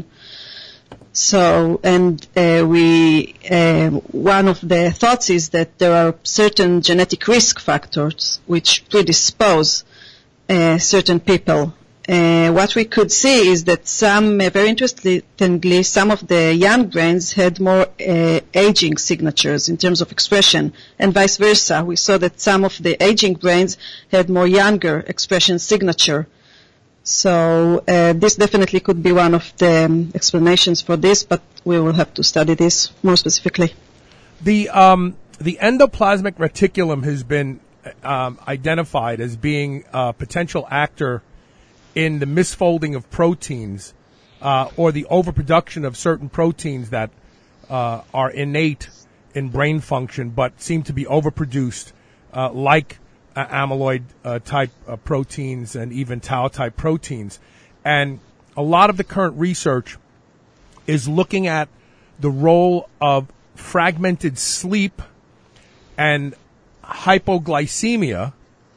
So, and uh, we, uh, one of the thoughts is that there are certain genetic risk factors which predispose uh, certain people. Uh, what we could see is that some, uh, very interestingly, some of the young brains had more uh, aging signatures in terms of expression, and vice versa. We saw that some of the aging brains had more younger expression signature. So uh, this definitely could be one of the um, explanations for this, but we will have to study this more specifically. The um, the endoplasmic reticulum has been um, identified as being a potential actor in the misfolding of proteins uh, or the overproduction of certain proteins that uh, are innate in brain function but seem to be overproduced, uh, like uh, amyloid uh, type uh, proteins and even tau type proteins. And a lot of the current research is looking at the role of fragmented sleep and hypoglycemia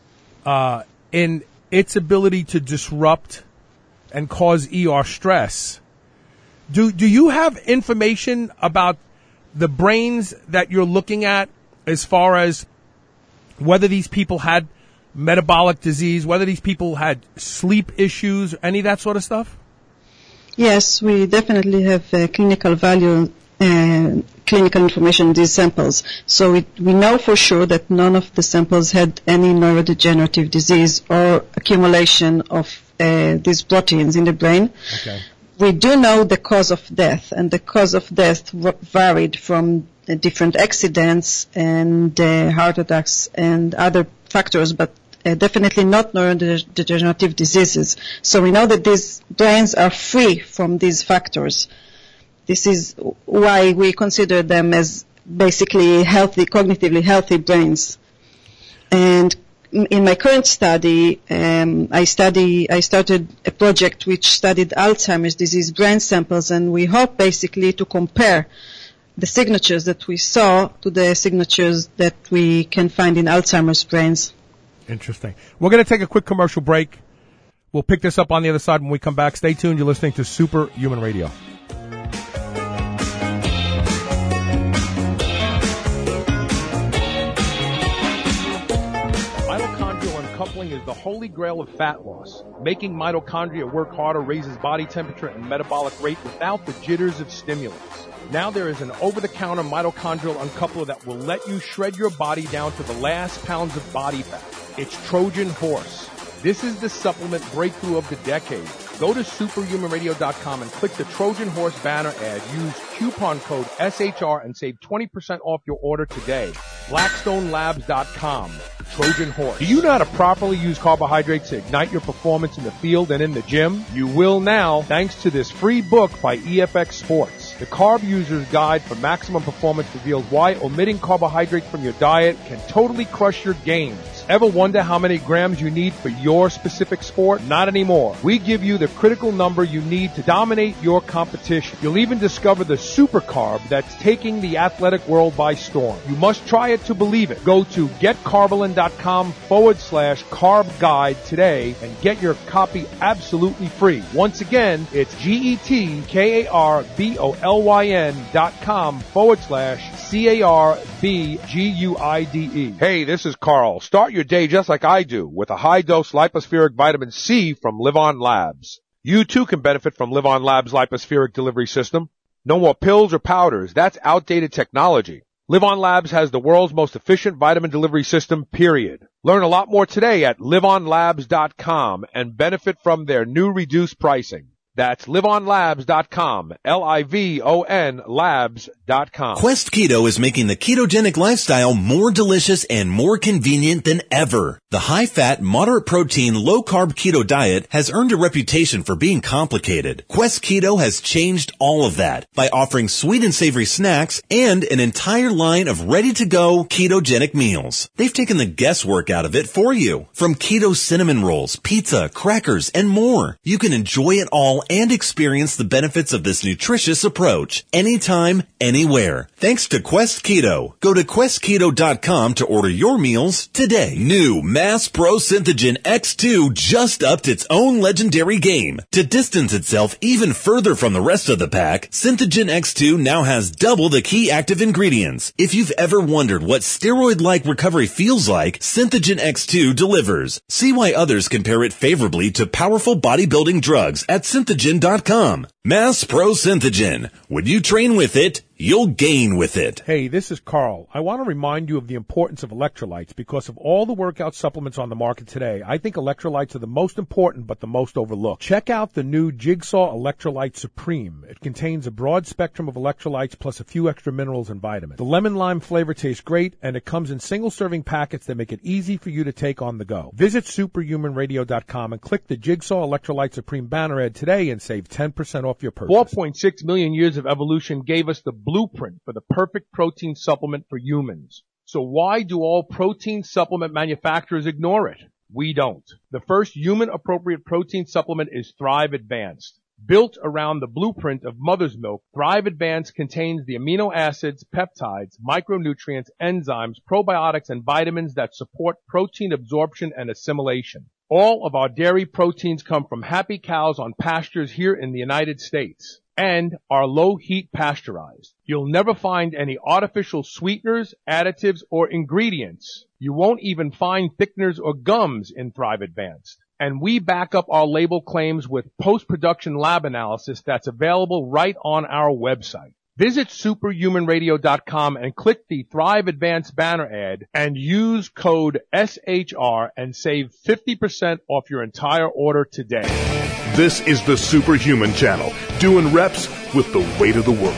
uh, in its ability to disrupt and cause E R stress. Do do you have information about the brains that you're looking at as far as whether these people had metabolic disease, whether these people had sleep issues, any of that sort of stuff? Yes, we definitely have uh, clinical value, uh, clinical information in these samples. So we, we know for sure that none of the samples had any neurodegenerative disease or accumulation of uh, these proteins in the brain. Okay. We do know the cause of death, and the cause of death w- varied from uh, different accidents and uh, heart attacks and other factors, but uh, definitely not neurodegenerative diseases. So we know that these brains are free from these factors. This is why we consider them as basically healthy, cognitively healthy brains. And in my current study, um, I study, I started a project which studied Alzheimer's disease brain samples, and we hope basically to compare the signatures that we saw to the signatures that we can find in Alzheimer's brains. Interesting. We're going to take a quick commercial break. We'll pick this up on the other side when we come back. Stay tuned. You're listening to Superhuman Radio. Coupling is the holy grail of fat loss. Making mitochondria work harder raises body temperature and metabolic rate without the jitters of stimulants. Now there is an over-the-counter mitochondrial uncoupler that will let you shred your body down to the last pounds of body fat. It's Trojan Horse. This is the supplement breakthrough of the decade. Go to superhuman radio dot com and click the Trojan Horse banner ad. Use coupon code S H R and save twenty percent off your order today. blackstone labs dot com. Trojan Horse. Do you know how to properly use carbohydrates to ignite your performance in the field and in the gym? You will now, thanks to this free book by E F X Sports. The Carb User's Guide for Maximum Performance reveals why omitting carbohydrates from your diet can totally crush your gains. Ever wonder how many grams you need for your specific sport? Not anymore. We give you the critical number you need to dominate your competition. You'll even discover the super carb that's taking the athletic world by storm. You must try it to believe it. Go to getcarbolin.com forward slash carb guide today and get your copy absolutely free. Once again, it's G-E-T-K-A-R-B-O-L-Y-N dot com forward slash C-A-R-B-G-U-I-D-E. Hey, this is Carl. Start your day just like I do with a high-dose lipospheric vitamin C from Live On Labs. You too can benefit from Live On Labs' lipospheric delivery system. No more pills or powders. That's outdated technology. Live On Labs has the world's most efficient vitamin delivery system, period. Learn a lot more today at live on labs dot com and benefit from their new reduced pricing. That's live on labs dot com, L I V O N labs dot com. Quest Keto is making the ketogenic lifestyle more delicious and more convenient than ever. The high-fat, moderate-protein, low-carb keto diet has earned a reputation for being complicated. Quest Keto has changed all of that by offering sweet and savory snacks and an entire line of ready-to-go ketogenic meals. They've taken the guesswork out of it for you. From keto cinnamon rolls, pizza, crackers, and more. You can enjoy it all and experience the benefits of this nutritious approach anytime, anywhere. Thanks to Quest Keto. Go to quest keto dot com to order your meals today. New Mass Pro Synthogen X two just upped its own legendary game. To distance itself even further from the rest of the pack, Synthogen X two now has double the key active ingredients. If you've ever wondered what steroid-like recovery feels like, Synthogen X two delivers. See why others compare it favorably to powerful bodybuilding drugs at synthogen dot com. Mass Pro Synthogen. When you train with it, you'll gain with it. Hey, this is Carl. I want to remind you of the importance of electrolytes because of all the workout supplements on the market today. I think electrolytes are the most important but the most overlooked. Check out the new Jigsaw Electrolyte Supreme. It contains a broad spectrum of electrolytes plus a few extra minerals and vitamins. The lemon lime flavor tastes great and it comes in single serving packets that make it easy for you to take on the go. Visit superhuman radio dot com and click the Jigsaw Electrolyte Supreme banner ad today and save ten percent off your purchase. four point six million years of evolution gave us the blueprint for the perfect protein supplement for humans. So why do all protein supplement manufacturers ignore it? We don't. The first human-appropriate protein supplement is Thrive Advanced. Built around the blueprint of mother's milk, Thrive Advanced contains the amino acids, peptides, micronutrients, enzymes, probiotics, and vitamins that support protein absorption and assimilation. All of our dairy proteins come from happy cows on pastures here in the United States and are low-heat pasteurized. You'll never find any artificial sweeteners, additives, or ingredients. You won't even find thickeners or gums in Thrive Advanced. And we back up our label claims with post-production lab analysis that's available right on our website. Visit superhuman radio dot com and click the Thrive Advanced banner ad and use code S H R and save fifty percent off your entire order today. This is the Superhuman Channel, doing reps with the weight of the world.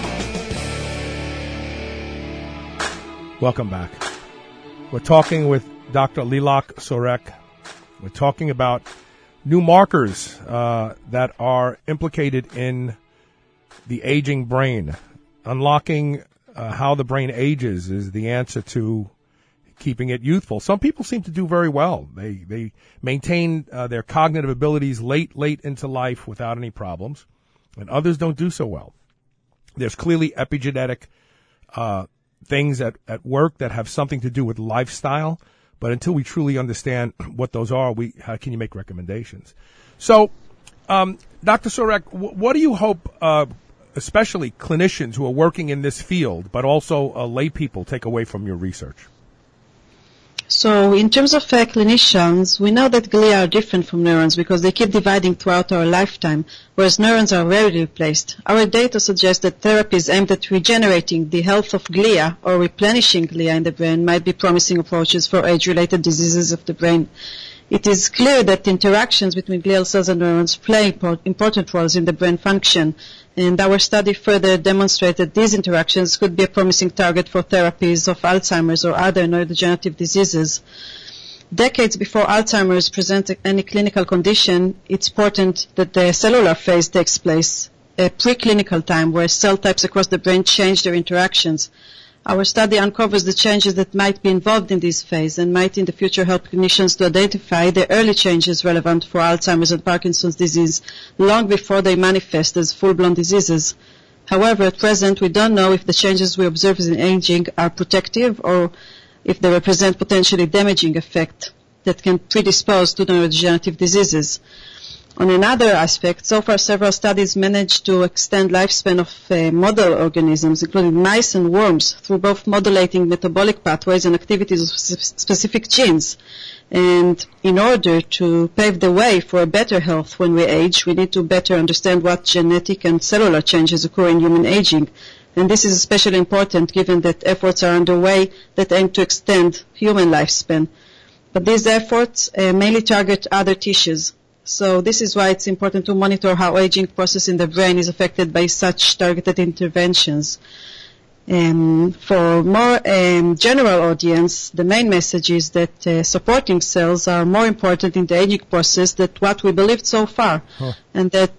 Welcome back. We're talking with Doctor Lilach Sorek. We're talking about new markers uh, that are implicated in the aging brain. Unlocking uh, how the brain ages is the answer to keeping it youthful. Some people seem to do very well. They they maintain uh, their cognitive abilities late, late into life without any problems, and others don't do so well. There's clearly epigenetic uh, things at, at work that have something to do with lifestyle, but until we truly understand what those are, we how can you make recommendations? So, um, Doctor Sorek, w- what do you hope uh especially clinicians who are working in this field, but also uh, lay people take away from your research? So in terms of uh, clinicians, we know that glia are different from neurons because they keep dividing throughout our lifetime, whereas neurons are rarely replaced. Our data suggests that therapies aimed at regenerating the health of glia or replenishing glia in the brain might be promising approaches for age-related diseases of the brain. It is clear that interactions between glial cells and neurons play important roles in the brain function, and our study further demonstrated these interactions could be a promising target for therapies of Alzheimer's or other neurodegenerative diseases. Decades before Alzheimer's presents any clinical condition, it's important that the cellular phase takes place, a preclinical time where cell types across the brain change their interactions. Our study uncovers the changes that might be involved in this phase and might in the future help clinicians to identify the early changes relevant for Alzheimer's and Parkinson's disease long before they manifest as full-blown diseases. However, at present, we don't know if the changes we observe in aging are protective or if they represent potentially damaging effect that can predispose to neurodegenerative diseases. On another aspect, so far several studies managed to extend lifespan of uh, model organisms, including mice and worms, through both modulating metabolic pathways and activities of specific genes. And in order to pave the way for a better health when we age, we need to better understand what genetic and cellular changes occur in human aging. And this is especially important given that efforts are underway that aim to extend human lifespan. But these efforts uh, mainly target other tissues. So this is why it's important to monitor how aging process in the brain is affected by such targeted interventions. Um, for more um, general audience, the main message is that uh, supporting cells are more important in the aging process than what we believed so far, huh. and that.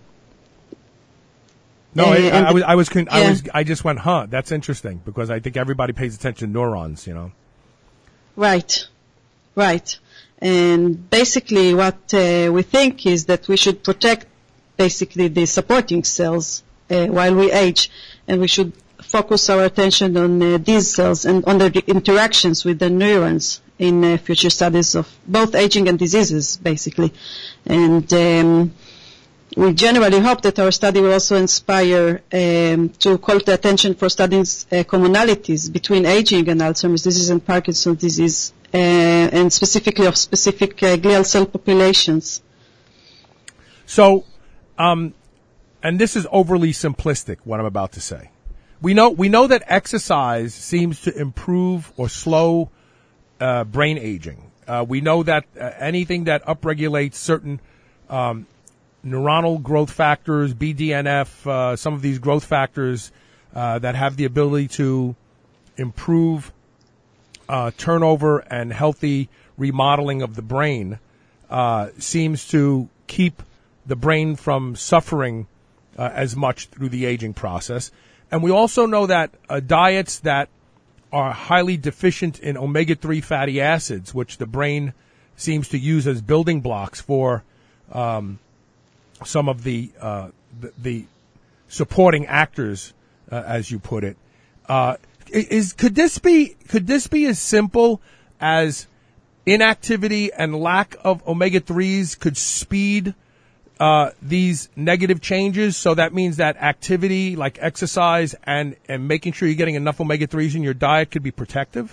No, uh, I, I, I was, I was, con- yeah. I was, I just went, huh? That's interesting because I think everybody pays attention to neurons, you know. Right, right. And basically what uh, we think is that we should protect basically the supporting cells uh, while we age, and we should focus our attention on uh, these cells and on the interactions with the neurons in uh, future studies of both aging and diseases, basically. And um, we generally hope that our study will also inspire um, to call to attention for studying uh, commonalities between aging and Alzheimer's disease and Parkinson's disease, uh, and specifically of specific uh, glial cell populations. So, um, and this is overly simplistic, what I'm about to say. We know we know that exercise seems to improve or slow uh, brain aging. Uh, we know that uh, anything that upregulates certain um, neuronal growth factors, B D N F, uh, some of these growth factors uh, that have the ability to improve uh, turnover and healthy remodeling of the brain uh, seems to keep the brain from suffering uh, as much through the aging process. And we also know that uh, diets that are highly deficient in omega three fatty acids, which the brain seems to use as building blocks for um, some of the, uh, the the supporting actors, uh, as you put it, uh, is could this be could this be as simple as inactivity and lack of omega threes could speed Uh, these negative changes? So that means that activity like exercise and, and making sure you're getting enough omega threes in your diet could be protective?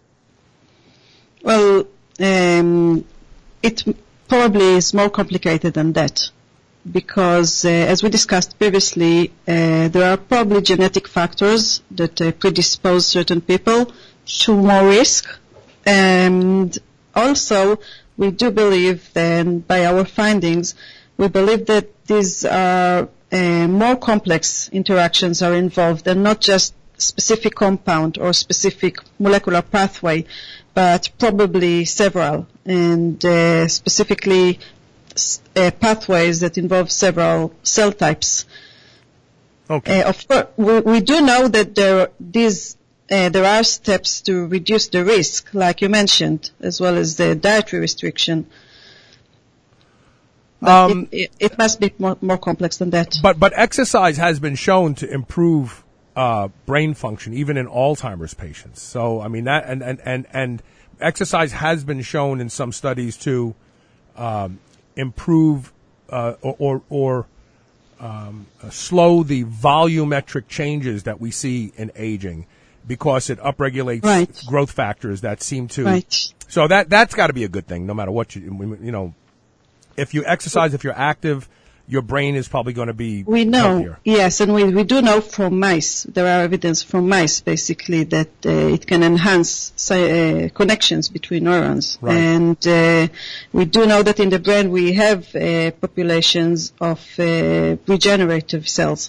Well, um, it probably is more complicated than that because, uh, as we discussed previously, uh, there are probably genetic factors that uh, predispose certain people to more risk. And also, we do believe then, by our findings, we believe that these are uh, more complex interactions are involved and not just specific compound or specific molecular pathway, but probably several, and uh, specifically uh, pathways that involve several cell types. Okay. Uh, of course, we, we do know that there these uh, there are steps to reduce the risk, like you mentioned, as well as the dietary restriction. But um, it, it, it must be more, more complex than that. But but exercise has been shown to improve uh, brain function, even in Alzheimer's patients. So I mean that, and and and, and exercise has been shown in some studies to um, improve uh, or or, or um, uh, slow the volumetric changes that we see in aging. because it upregulates Right. growth factors that seem to. Right. So that that's got to be a good thing, no matter what you you know. If you exercise, if you're active, your brain is probably going to be We know, healthier. yes, and we, we do know from mice, there are evidence from mice basically that uh, it can enhance uh, connections between neurons. Right. And uh, we do know that in the brain we have uh, populations of uh, regenerative cells.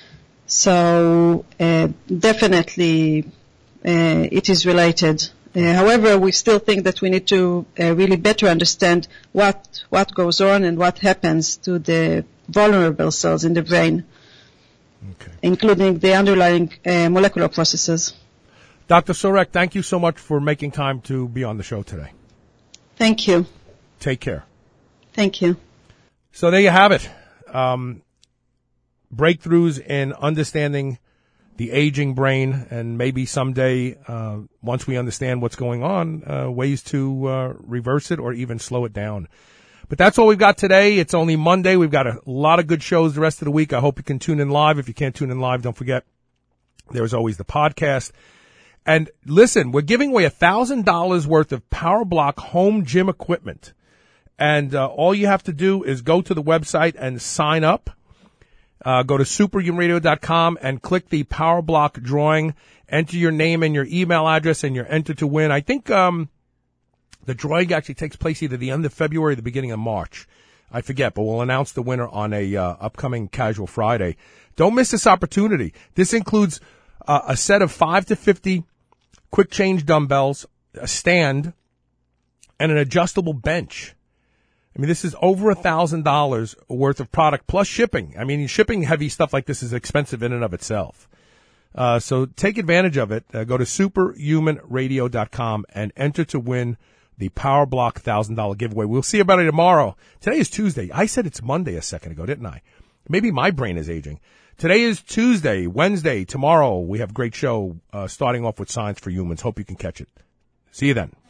So uh, definitely uh, it is related. Uh, however, we still think that we need to uh, really better understand what what goes on and what happens to the vulnerable cells in the brain, okay. including the underlying uh, molecular processes. Doctor Sorek, thank you so much for making time to be on the show today. Thank you. Take care. Thank you. So there you have it. Um, breakthroughs in understanding the aging brain, and maybe someday, uh, once we understand what's going on, uh, ways to uh, reverse it or even slow it down. But that's all we've got today. It's only Monday. We've got a lot of good shows the rest of the week. I hope you can tune in live. If you can't tune in live, don't forget, there's always the podcast. And listen, we're giving away one thousand dollars worth of PowerBlock home gym equipment. And uh, all you have to do is go to the website and sign up. Uh, go to superhuman radio dot com and click the PowerBlock drawing. Enter your name and your email address, and you're entered to win. I think um, the drawing actually takes place either the end of February or the beginning of March. I forget, but we'll announce the winner on a uh, upcoming Casual Friday. Don't miss this opportunity. This includes uh, a set of five to fifty quick change dumbbells, a stand, and an adjustable bench. I mean, this is over a thousand dollars worth of product plus shipping. I mean, shipping heavy stuff like this is expensive in and of itself. Uh, so take advantage of it. Uh, go to superhuman radio dot com and enter to win the PowerBlock one thousand dollars giveaway. We'll see about it tomorrow. Today is Tuesday. I said it's Monday a second ago, didn't I? Maybe my brain is aging. Today is Tuesday. Wednesday, tomorrow, we have a great show, uh, starting off with Science for Humans. Hope you can catch it. See you then.